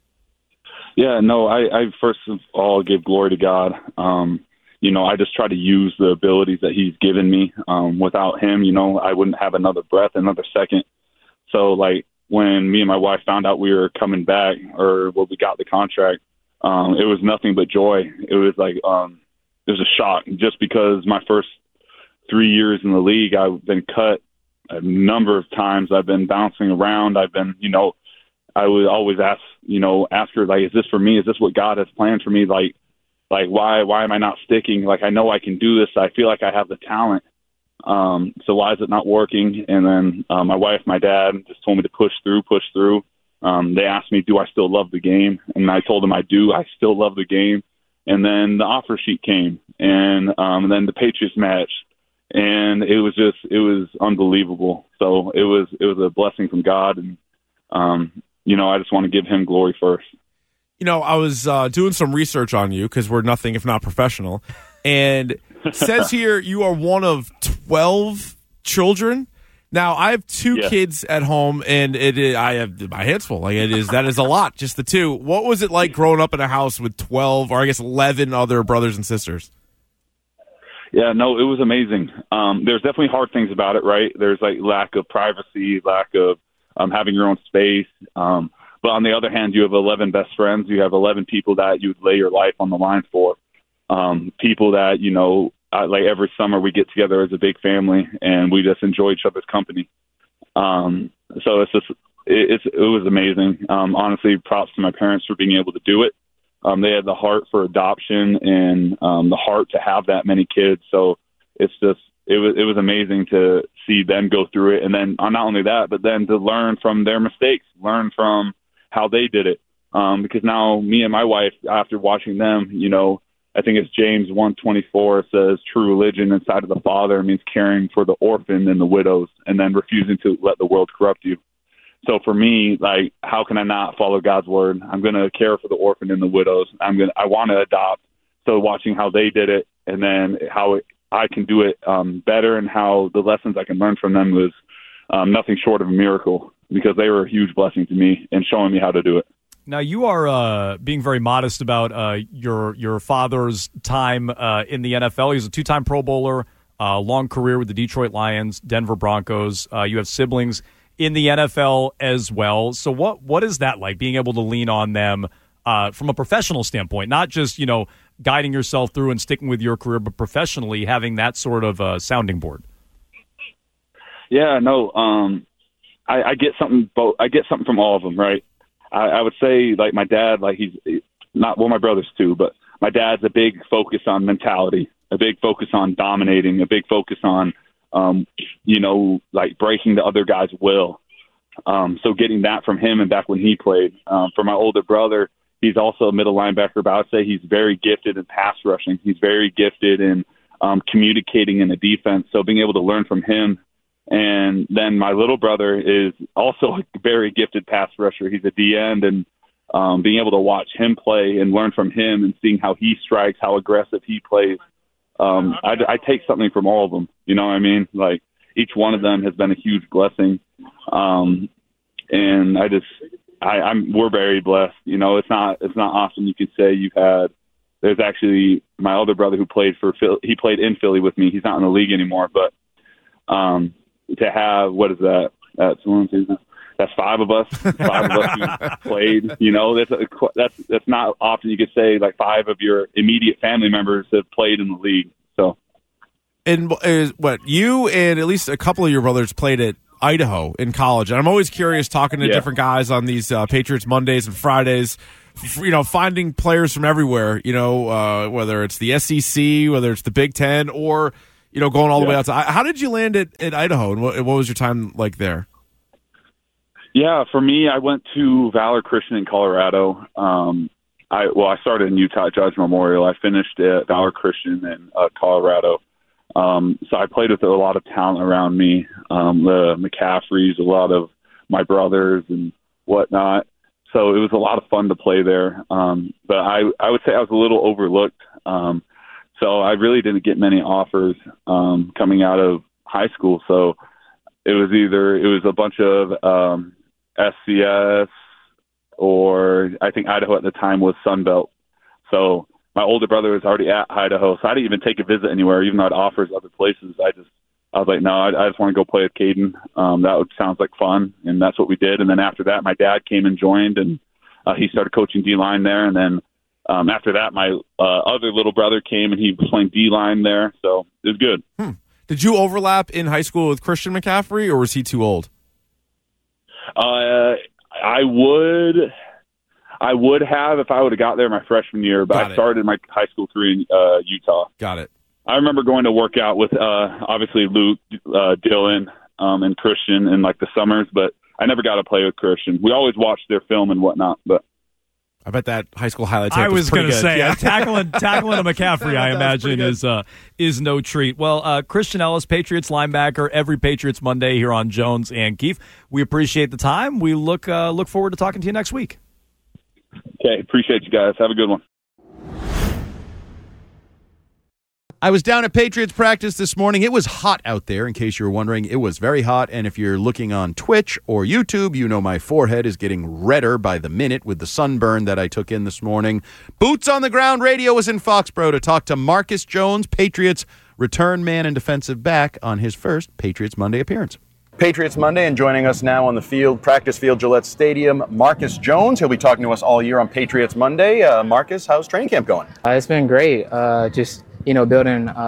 Yeah, no, I, I first of all give glory to God. Um, you know, I just try to use the abilities that he's given me. Um, without him, you know, I wouldn't have another breath, another second. So, like, when me and my wife found out we were coming back, or when we got the contract, um, it was nothing but joy. It was like, um, it was a shock just because my first three years in the league, I've been cut a number of times. I've been bouncing around. I've been, you know, I would always ask, you know, ask her, like, is this for me? Is this what God has planned for me? Like, like, why, why am I not sticking? Like, I know I can do this. I feel like I have the talent. Um, so why is it not working? And then uh, my wife, my dad just told me to push through, push through. Um, they asked me, do I still love the game? And I told them I do. I still love the game. And then the offer sheet came, and, um, and then the Patriots match, and it was just, it was unbelievable. So it was, it was a blessing from God. And, um, you know, I just want to give him glory first.
You know, I was uh, doing some research on you because we're nothing if not professional. And it says here you are one of twelve children. Now, I have two yeah. kids at home, and it is, I have my hands full. Like it is, that is a lot, just the two. What was it like growing up in a house with twelve, or I guess eleven other brothers and sisters?
Yeah, no, it was amazing. Um, there's definitely hard things about it, right? There's like lack of privacy, lack of um, having your own space. Um, but on the other hand, you have eleven best friends. You have eleven people that you would lay your life on the line for. Um, people that, you know, uh, like every summer we get together as a big family and we just enjoy each other's company. Um, so it's just, it, it's, it was amazing. Um, honestly, props to my parents for being able to do it. Um, they had the heart for adoption and um, the heart to have that many kids. So it's just, it was it was amazing to see them go through it, and then uh, not only that, but then to learn from their mistakes, learn from how they did it. Um, because now me and my wife, after watching them, you know, I think it's James one twenty-four says true religion inside of the Father means caring for the orphan and the widows, and then refusing to let the world corrupt you. So for me, like, how can I not follow God's word? I'm going to care for the orphan and the widows. I'm going I want to adopt. So watching how they did it, and then how it, I can do it um, better, and how the lessons I can learn from them was um, nothing short of a miracle, because they were a huge blessing to me and showing me how to do it.
Now, you are uh, being very modest about uh, your your father's time uh, in the N F L. He was a two-time Pro Bowler, uh, long career with the Detroit Lions, Denver Broncos. Uh, you have siblings in the N F L as well. So what what is that like, being able to lean on them uh, from a professional standpoint, not just, you know, guiding yourself through and sticking with your career, but professionally having that sort of uh, sounding board?
Yeah, no, um, I, I get something. Both I get something from all of them, right? I, I would say, like, my dad, like, he's not well, my brothers too, but my dad's a big focus on mentality, a big focus on dominating, a big focus on, um, you know, like breaking the other guy's will. Um, so getting that from him, and back when he played. Um, for my older brother, he's also a middle linebacker, but I would say he's very gifted in pass rushing. He's very gifted in um, communicating in the defense. So being able to learn from him. And then my little brother is also a very gifted pass rusher. He's a D end, and um, being able to watch him play and learn from him and seeing how he strikes, how aggressive he plays. Um, I, I take something from all of them. You know what I mean? Like, each one of them has been a huge blessing. Um, and I just, I, I'm, we're very blessed. You know, it's not, it's not often you could say you've had, there's actually my older brother who played for Philly. He played in Philly with me. He's not in the league anymore, but, um, to have, what is that? That's one, two, that's five of us, five of us who played, you know, that's, a, that's, that's not often you could say like five of your immediate family members have played in the league. So.
And is what you and at least a couple of your brothers played at Idaho in college. And I'm always curious talking to
yeah.
different guys on these uh, Patriots Mondays and Fridays, f- you know, finding players from everywhere, you know, uh, whether it's the S E C, whether it's the Big Ten, or, you know, going all the
yeah.
way out to, how did you land at, at Idaho, and what, what was your time like there?
Yeah, for me, I went to Valor Christian in Colorado. Um, I well, I started in Utah at Judge Memorial. I finished at Valor Christian in uh, Colorado. Um, so I played with a lot of talent around me, um, the McCaffreys, a lot of my brothers and whatnot. So it was a lot of fun to play there. Um, but I, I would say I was a little overlooked. Um, so I really didn't get many offers um, coming out of high school. So it was either it was a bunch of um, S C S, or I think Idaho at the time was Sunbelt. So my older brother was already at Idaho, so I didn't even take a visit anywhere, even though it offers other places. I just I was like, no, I, I just want to go play with Caden. Um, that would, sounds like fun, and that's what we did. And then after that, my dad came and joined, and uh, he started coaching D-line there. And then um, after that, my uh, other little brother came, and he was playing D-line there, so it was good.
Hmm. Did you overlap in high school with Christian McCaffrey, or was he too old?
Uh, I would, I would have if I would have got there my freshman year, but
Got
I
it.
started my high school career in uh, Utah.
Got it.
I remember going to work out with uh, obviously Luke, uh, Dylan, um, and Christian in like the summers, but I never got to play with Christian. We always watched their film and whatnot, but.
I bet that high school highlight tape
I was
going to
say
yeah.
uh, tackling tackling a McCaffrey, I imagine, is uh, is no treat. Well, uh, Christian Ellis, Patriots linebacker, every Patriots Monday here on Jones and Keefe. We appreciate the time. We look uh, look forward to talking to you next week.
Okay, appreciate you guys. Have a good one.
I was down at Patriots practice this morning. It was hot out there, in case you were wondering. It was very hot, and if you're looking on Twitch or YouTube, you know my forehead is getting redder by the minute with the sunburn that I took in this morning. Boots on the Ground Radio was in Foxborough to talk to Marcus Jones, Patriots return man and defensive back, on his first Patriots Monday appearance. Patriots Monday, and joining us now on the field, practice field, Gillette Stadium, Marcus Jones. He'll be talking to us all year on Patriots Monday. Uh, Marcus, how's training camp going?
Uh, it's been great. Uh, just, you know, building uh,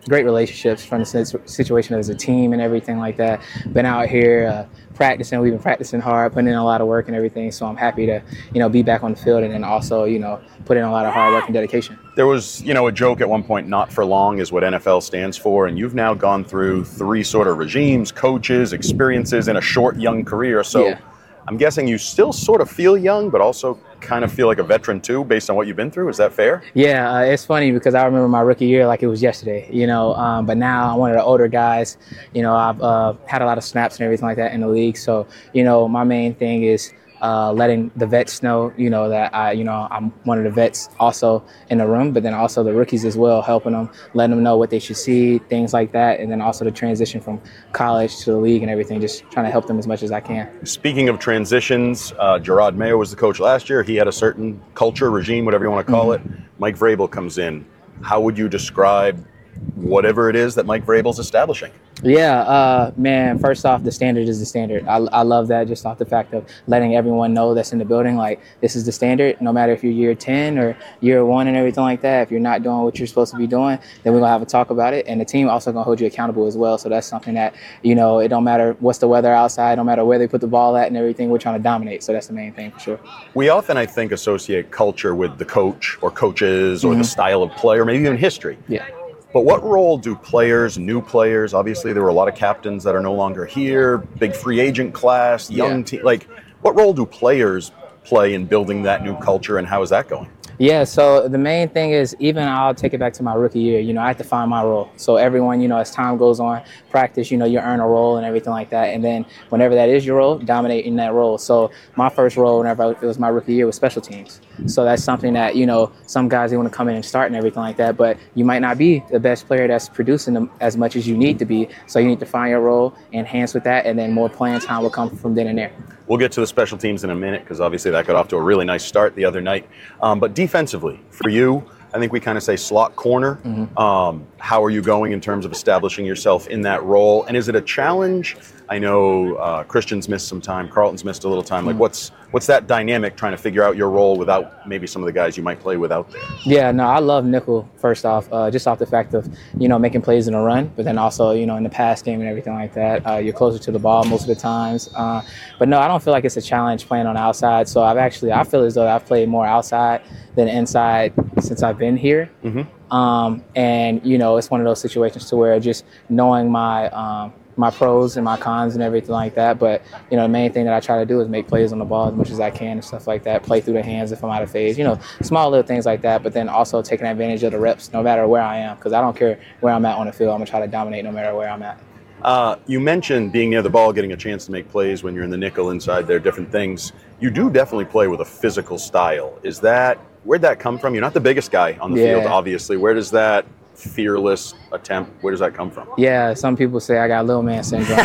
great relationships from the sit- situation as a team and everything like that. Been out here uh, practicing. We've been practicing hard, putting in a lot of work and everything. So I'm happy to, you know, be back on the field and then also, you know, put in a lot of hard work and dedication.
There was, you know, a joke at one point, not for long is what N F L stands for. And you've now gone through three sort of regimes, coaches, experiences in a short, young career. So
Yeah.
I'm guessing you still sort of feel young, but also kind of feel like a veteran too, based on what you've been through. Is that fair?
Yeah, uh, it's funny because I remember my rookie year like it was yesterday, you know, um, but now I'm one of the older guys. You know, I've uh, had a lot of snaps and everything like that in the league. So, you know, my main thing is uh, letting the vets know, you know, that I, you know, I'm one of the vets also in the room, but then also the rookies as well, helping them, letting them know what they should see, things like that. And then also the transition from college to the league and everything, just trying to help them as much as I can.
Speaking of transitions, uh, Gerard Mayo was the coach last year. He had a certain culture, regime, whatever you want to call
Mm-hmm.
it. Mike Vrabel comes in. How would you describe whatever it is that Mike Vrabel's establishing?
Yeah, uh, man, first off, the standard is the standard. I, I love that just off the fact of letting everyone know that's in the building, like, this is the standard. No matter if you're year ten or year one and everything like that, if you're not doing what you're supposed to be doing, then we're going to have a talk about it. And the team also going to hold you accountable as well. So that's something that, you know, it don't matter what's the weather outside, no matter where they put the ball at and everything, we're trying to dominate. So that's the main thing for sure.
We often, I think, associate culture with the coach or coaches or
Mhm.
the style of play or maybe even history.
Yeah.
But what role do players, new players, obviously there were a lot of captains that are no longer here, big free agent class, young
Yeah.
team, like what role do players play in building that new culture and how is that going?
Yeah, so the main thing is, even I'll take it back to my rookie year, you know, I have to find my role. So everyone, you know, as time goes on, practice, you know, you earn a role and everything like that. And then whenever that is your role, dominate in that role. So my first role, whenever it was my rookie year, was special teams. So that's something that, you know, some guys, they want to come in and start and everything like that, but you might not be the best player that's producing them as much as you need to be. So you need to find your role, enhance with that, and then more playing time will come from then and there.
We'll get to the special teams in a minute because obviously that got off to a really nice start the other night. Um, but defensively, for you, I think we kind of say slot corner.
Mm-hmm.
Um, how are you going in terms of establishing yourself in that role? And is it a challenge? I know uh, Christian's missed some time. Carlton's missed a little time. Like,
Mhm.
what's what's that dynamic trying to figure out your role without maybe some of the guys you might play with out there?
Yeah, no, I love nickel, first off, uh, just off the fact of, you know, making plays in a run, but then also, you know, in the pass game and everything like that, uh, you're closer to the ball most of the times. Uh, but no, I don't feel like it's a challenge playing on the outside. So I've actually, I feel as though I've played more outside than inside since I've been here.
Mm-hmm.
Um, and, you know, it's one of those situations to where just knowing my, um, my pros and my cons and everything like that. But, you know, the main thing that I try to do is make plays on the ball as much as I can and stuff like that, play through the hands if I'm out of phase, you know, small little things like that. But then also taking advantage of the reps no matter where I am, because I don't care where I'm at on the field. I'm going to try to dominate no matter where I'm at.
Uh, you mentioned being near the ball, getting a chance to make plays when you're in the nickel inside there, different things. You do definitely play with a physical style. Is that, where'd that come from? You're not the biggest guy on the
Yeah.
field, obviously. Where does that fearless attempt, where does that come from?
Yeah, some people say I got little man syndrome.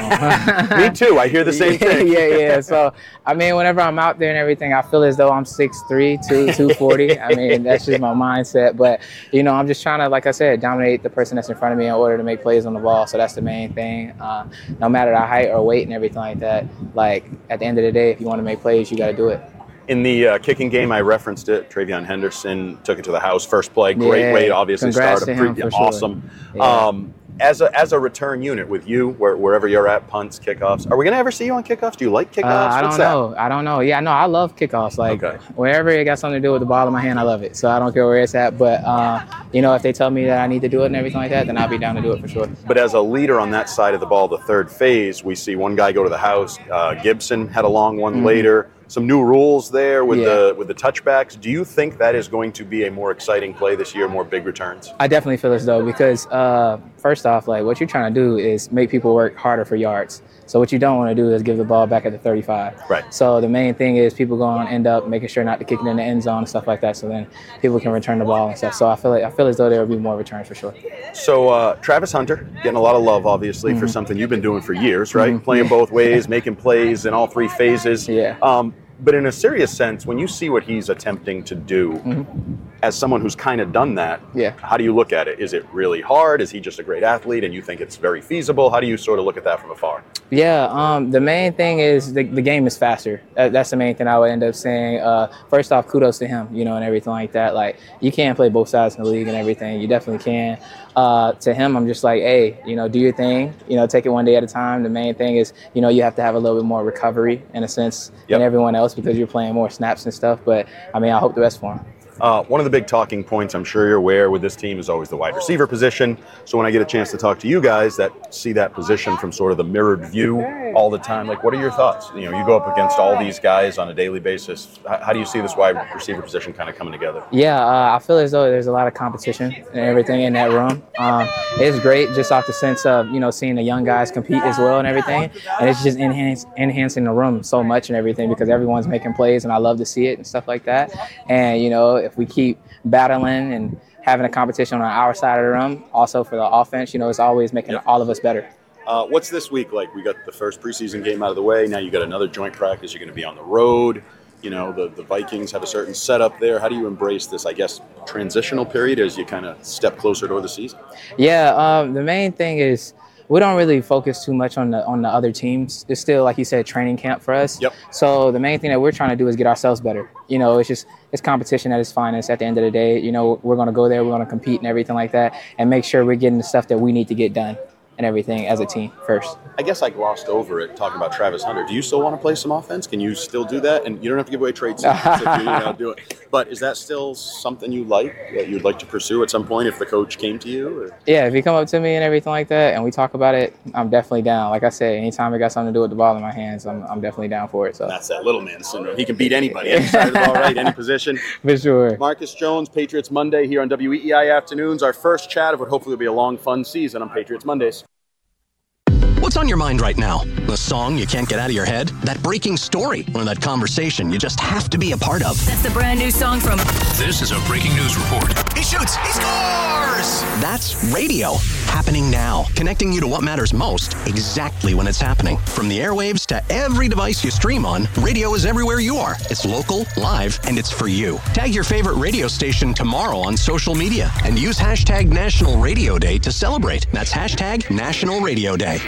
Me too. I hear the same
yeah,
thing.
Yeah, yeah. So, I mean, whenever I'm out there and everything, I feel as though I'm six three, two, two forty. I mean, that's just my mindset. But, you know, I'm just trying to, like I said, dominate the person that's in front of me in order to make plays on the ball. So that's the main thing. Uh, no matter the height or weight and everything like that, like, at the end of the day, if you want to make plays, you got to do it.
In the uh, kicking game, I referenced it. Travion Henderson took it to the house. First play, great
Yeah,
way to obviously
congrats
start.
to
A
him
pre-
for sure.
awesome.
Yeah.
Um, as a as a return unit with you, where, wherever you're at, punts, kickoffs. Are we gonna ever see you on kickoffs? Do you like kickoffs?
Uh, I
What's
don't
that?
know. I don't know. Yeah, no, I love kickoffs. Like, wherever it got something to do with the ball in my hand, I love it. So I don't care where it's at. But, uh, you know, if they tell me that I need to do it and everything like that, then I'll be down to do it for sure.
But as a leader on that side of the ball, the third phase, we see one guy go to the house. Uh, Gibson had a long one
Mhm.
later. Some new rules there with
Yeah.
the with the touchbacks. Do you think that is going to be a more exciting play this year, more big returns?
I definitely feel as though because uh, first off, like what you're trying to do is make people work harder for yards. So what you don't want to do is give the ball back at the thirty-five.
Right.
So the main thing is people going to end up making sure not to kick it in the end zone and stuff like that. So then people can return the ball and stuff. So I feel like I feel as though there will be more returns for sure.
So uh, Travis Hunter getting a lot of love, obviously, for
Mhm.
something you've been doing for years, right?
Mhm.
Playing
Yeah.
both ways, making plays in all three phases.
Yeah.
Um, but in a serious sense, when you see what he's attempting to do,
Mhm.
as someone who's kind of done that,
yeah.
how do you look at it? Is it really hard? Is he just a great athlete and you think it's very feasible? How do you sort of look at that from afar?
Yeah, um, the main thing is the, the game is faster. That, that's the main thing I would end up saying. Uh, first off, kudos to him, you know, and everything like that. Like, you can play both sides in the league and everything. You definitely can. Uh, to him, I'm just like, hey, you know, do your thing. You know, take it one day at a time. The main thing is, you know, you have to have a little bit more recovery in a sense
Yep.
than everyone else because you're playing more snaps and stuff. But, I mean, I hope the best for him.
Uh, one of the big talking points I'm sure you're aware with this team is always the wide receiver position. So when I get a chance to talk to you guys that see that position from sort of the mirrored view all the time, like what are your thoughts? You know, you go up against all these guys on a daily basis. How, how do you see this wide receiver position kind of coming together?
Yeah, uh, I feel as though there's a lot of competition and everything in that room. Um, it's great just off the sense of, you know, seeing the young guys compete as well and everything. And it's just enhance, enhancing the room so much and everything because everyone's making plays and I love to see it and stuff like that. And, you know, if we keep battling and having a competition on our side of the room, also for the offense, you know, it's always making yep. all of us better.
Uh, what's this week like? We got the first preseason game out of the way. Now you got another joint practice. You're going to be on the road. You know, the, the Vikings have a certain setup there. How do you embrace this, I guess, transitional period as you kind of step closer toward the season?
Yeah, um, the main thing is we don't really focus too much on the on the other teams. It's still, like you said, training camp for us.
Yep.
So the main thing that we're trying to do is get ourselves better. You know, it's just it's competition at its finest at the end of the day. You know, we're going to go there, we're going to compete and everything like that and make sure we're getting the stuff that we need to get done and everything as a team first.
I guess I glossed over it talking about Travis Hunter. Do you still want to play some offense? Can you still do that? And you don't have to give away trade secrets if you're not doing it. But is that still something you like, that you'd like to pursue at some point if the coach came to you? Or?
Yeah, if you come up to me and everything like that and we talk about it, I'm definitely down. Like I said, anytime I got something to do with the ball in my hands, I'm, I'm definitely down for it. So
that's that little man syndrome. He can beat anybody. Any side of the ball, right? Any position.
For sure.
Marcus Jones, Patriots Monday here on W E E I Afternoons. Our first chat of what hopefully will be a long, fun season on Patriots Mondays.
What's on your mind right now? The song you can't get out of your head? That breaking story? Or that conversation you just have to be a part of?
That's the brand new song from...
This is a breaking news report.
He shoots! He scores!
That's radio. Happening now. Connecting you to what matters most exactly when it's happening. From the airwaves to every device you stream on, radio is everywhere you are. It's local, live, and it's for you. Tag your favorite radio station tomorrow on social media and use hashtag National Radio Day to celebrate. That's hashtag National Radio Day.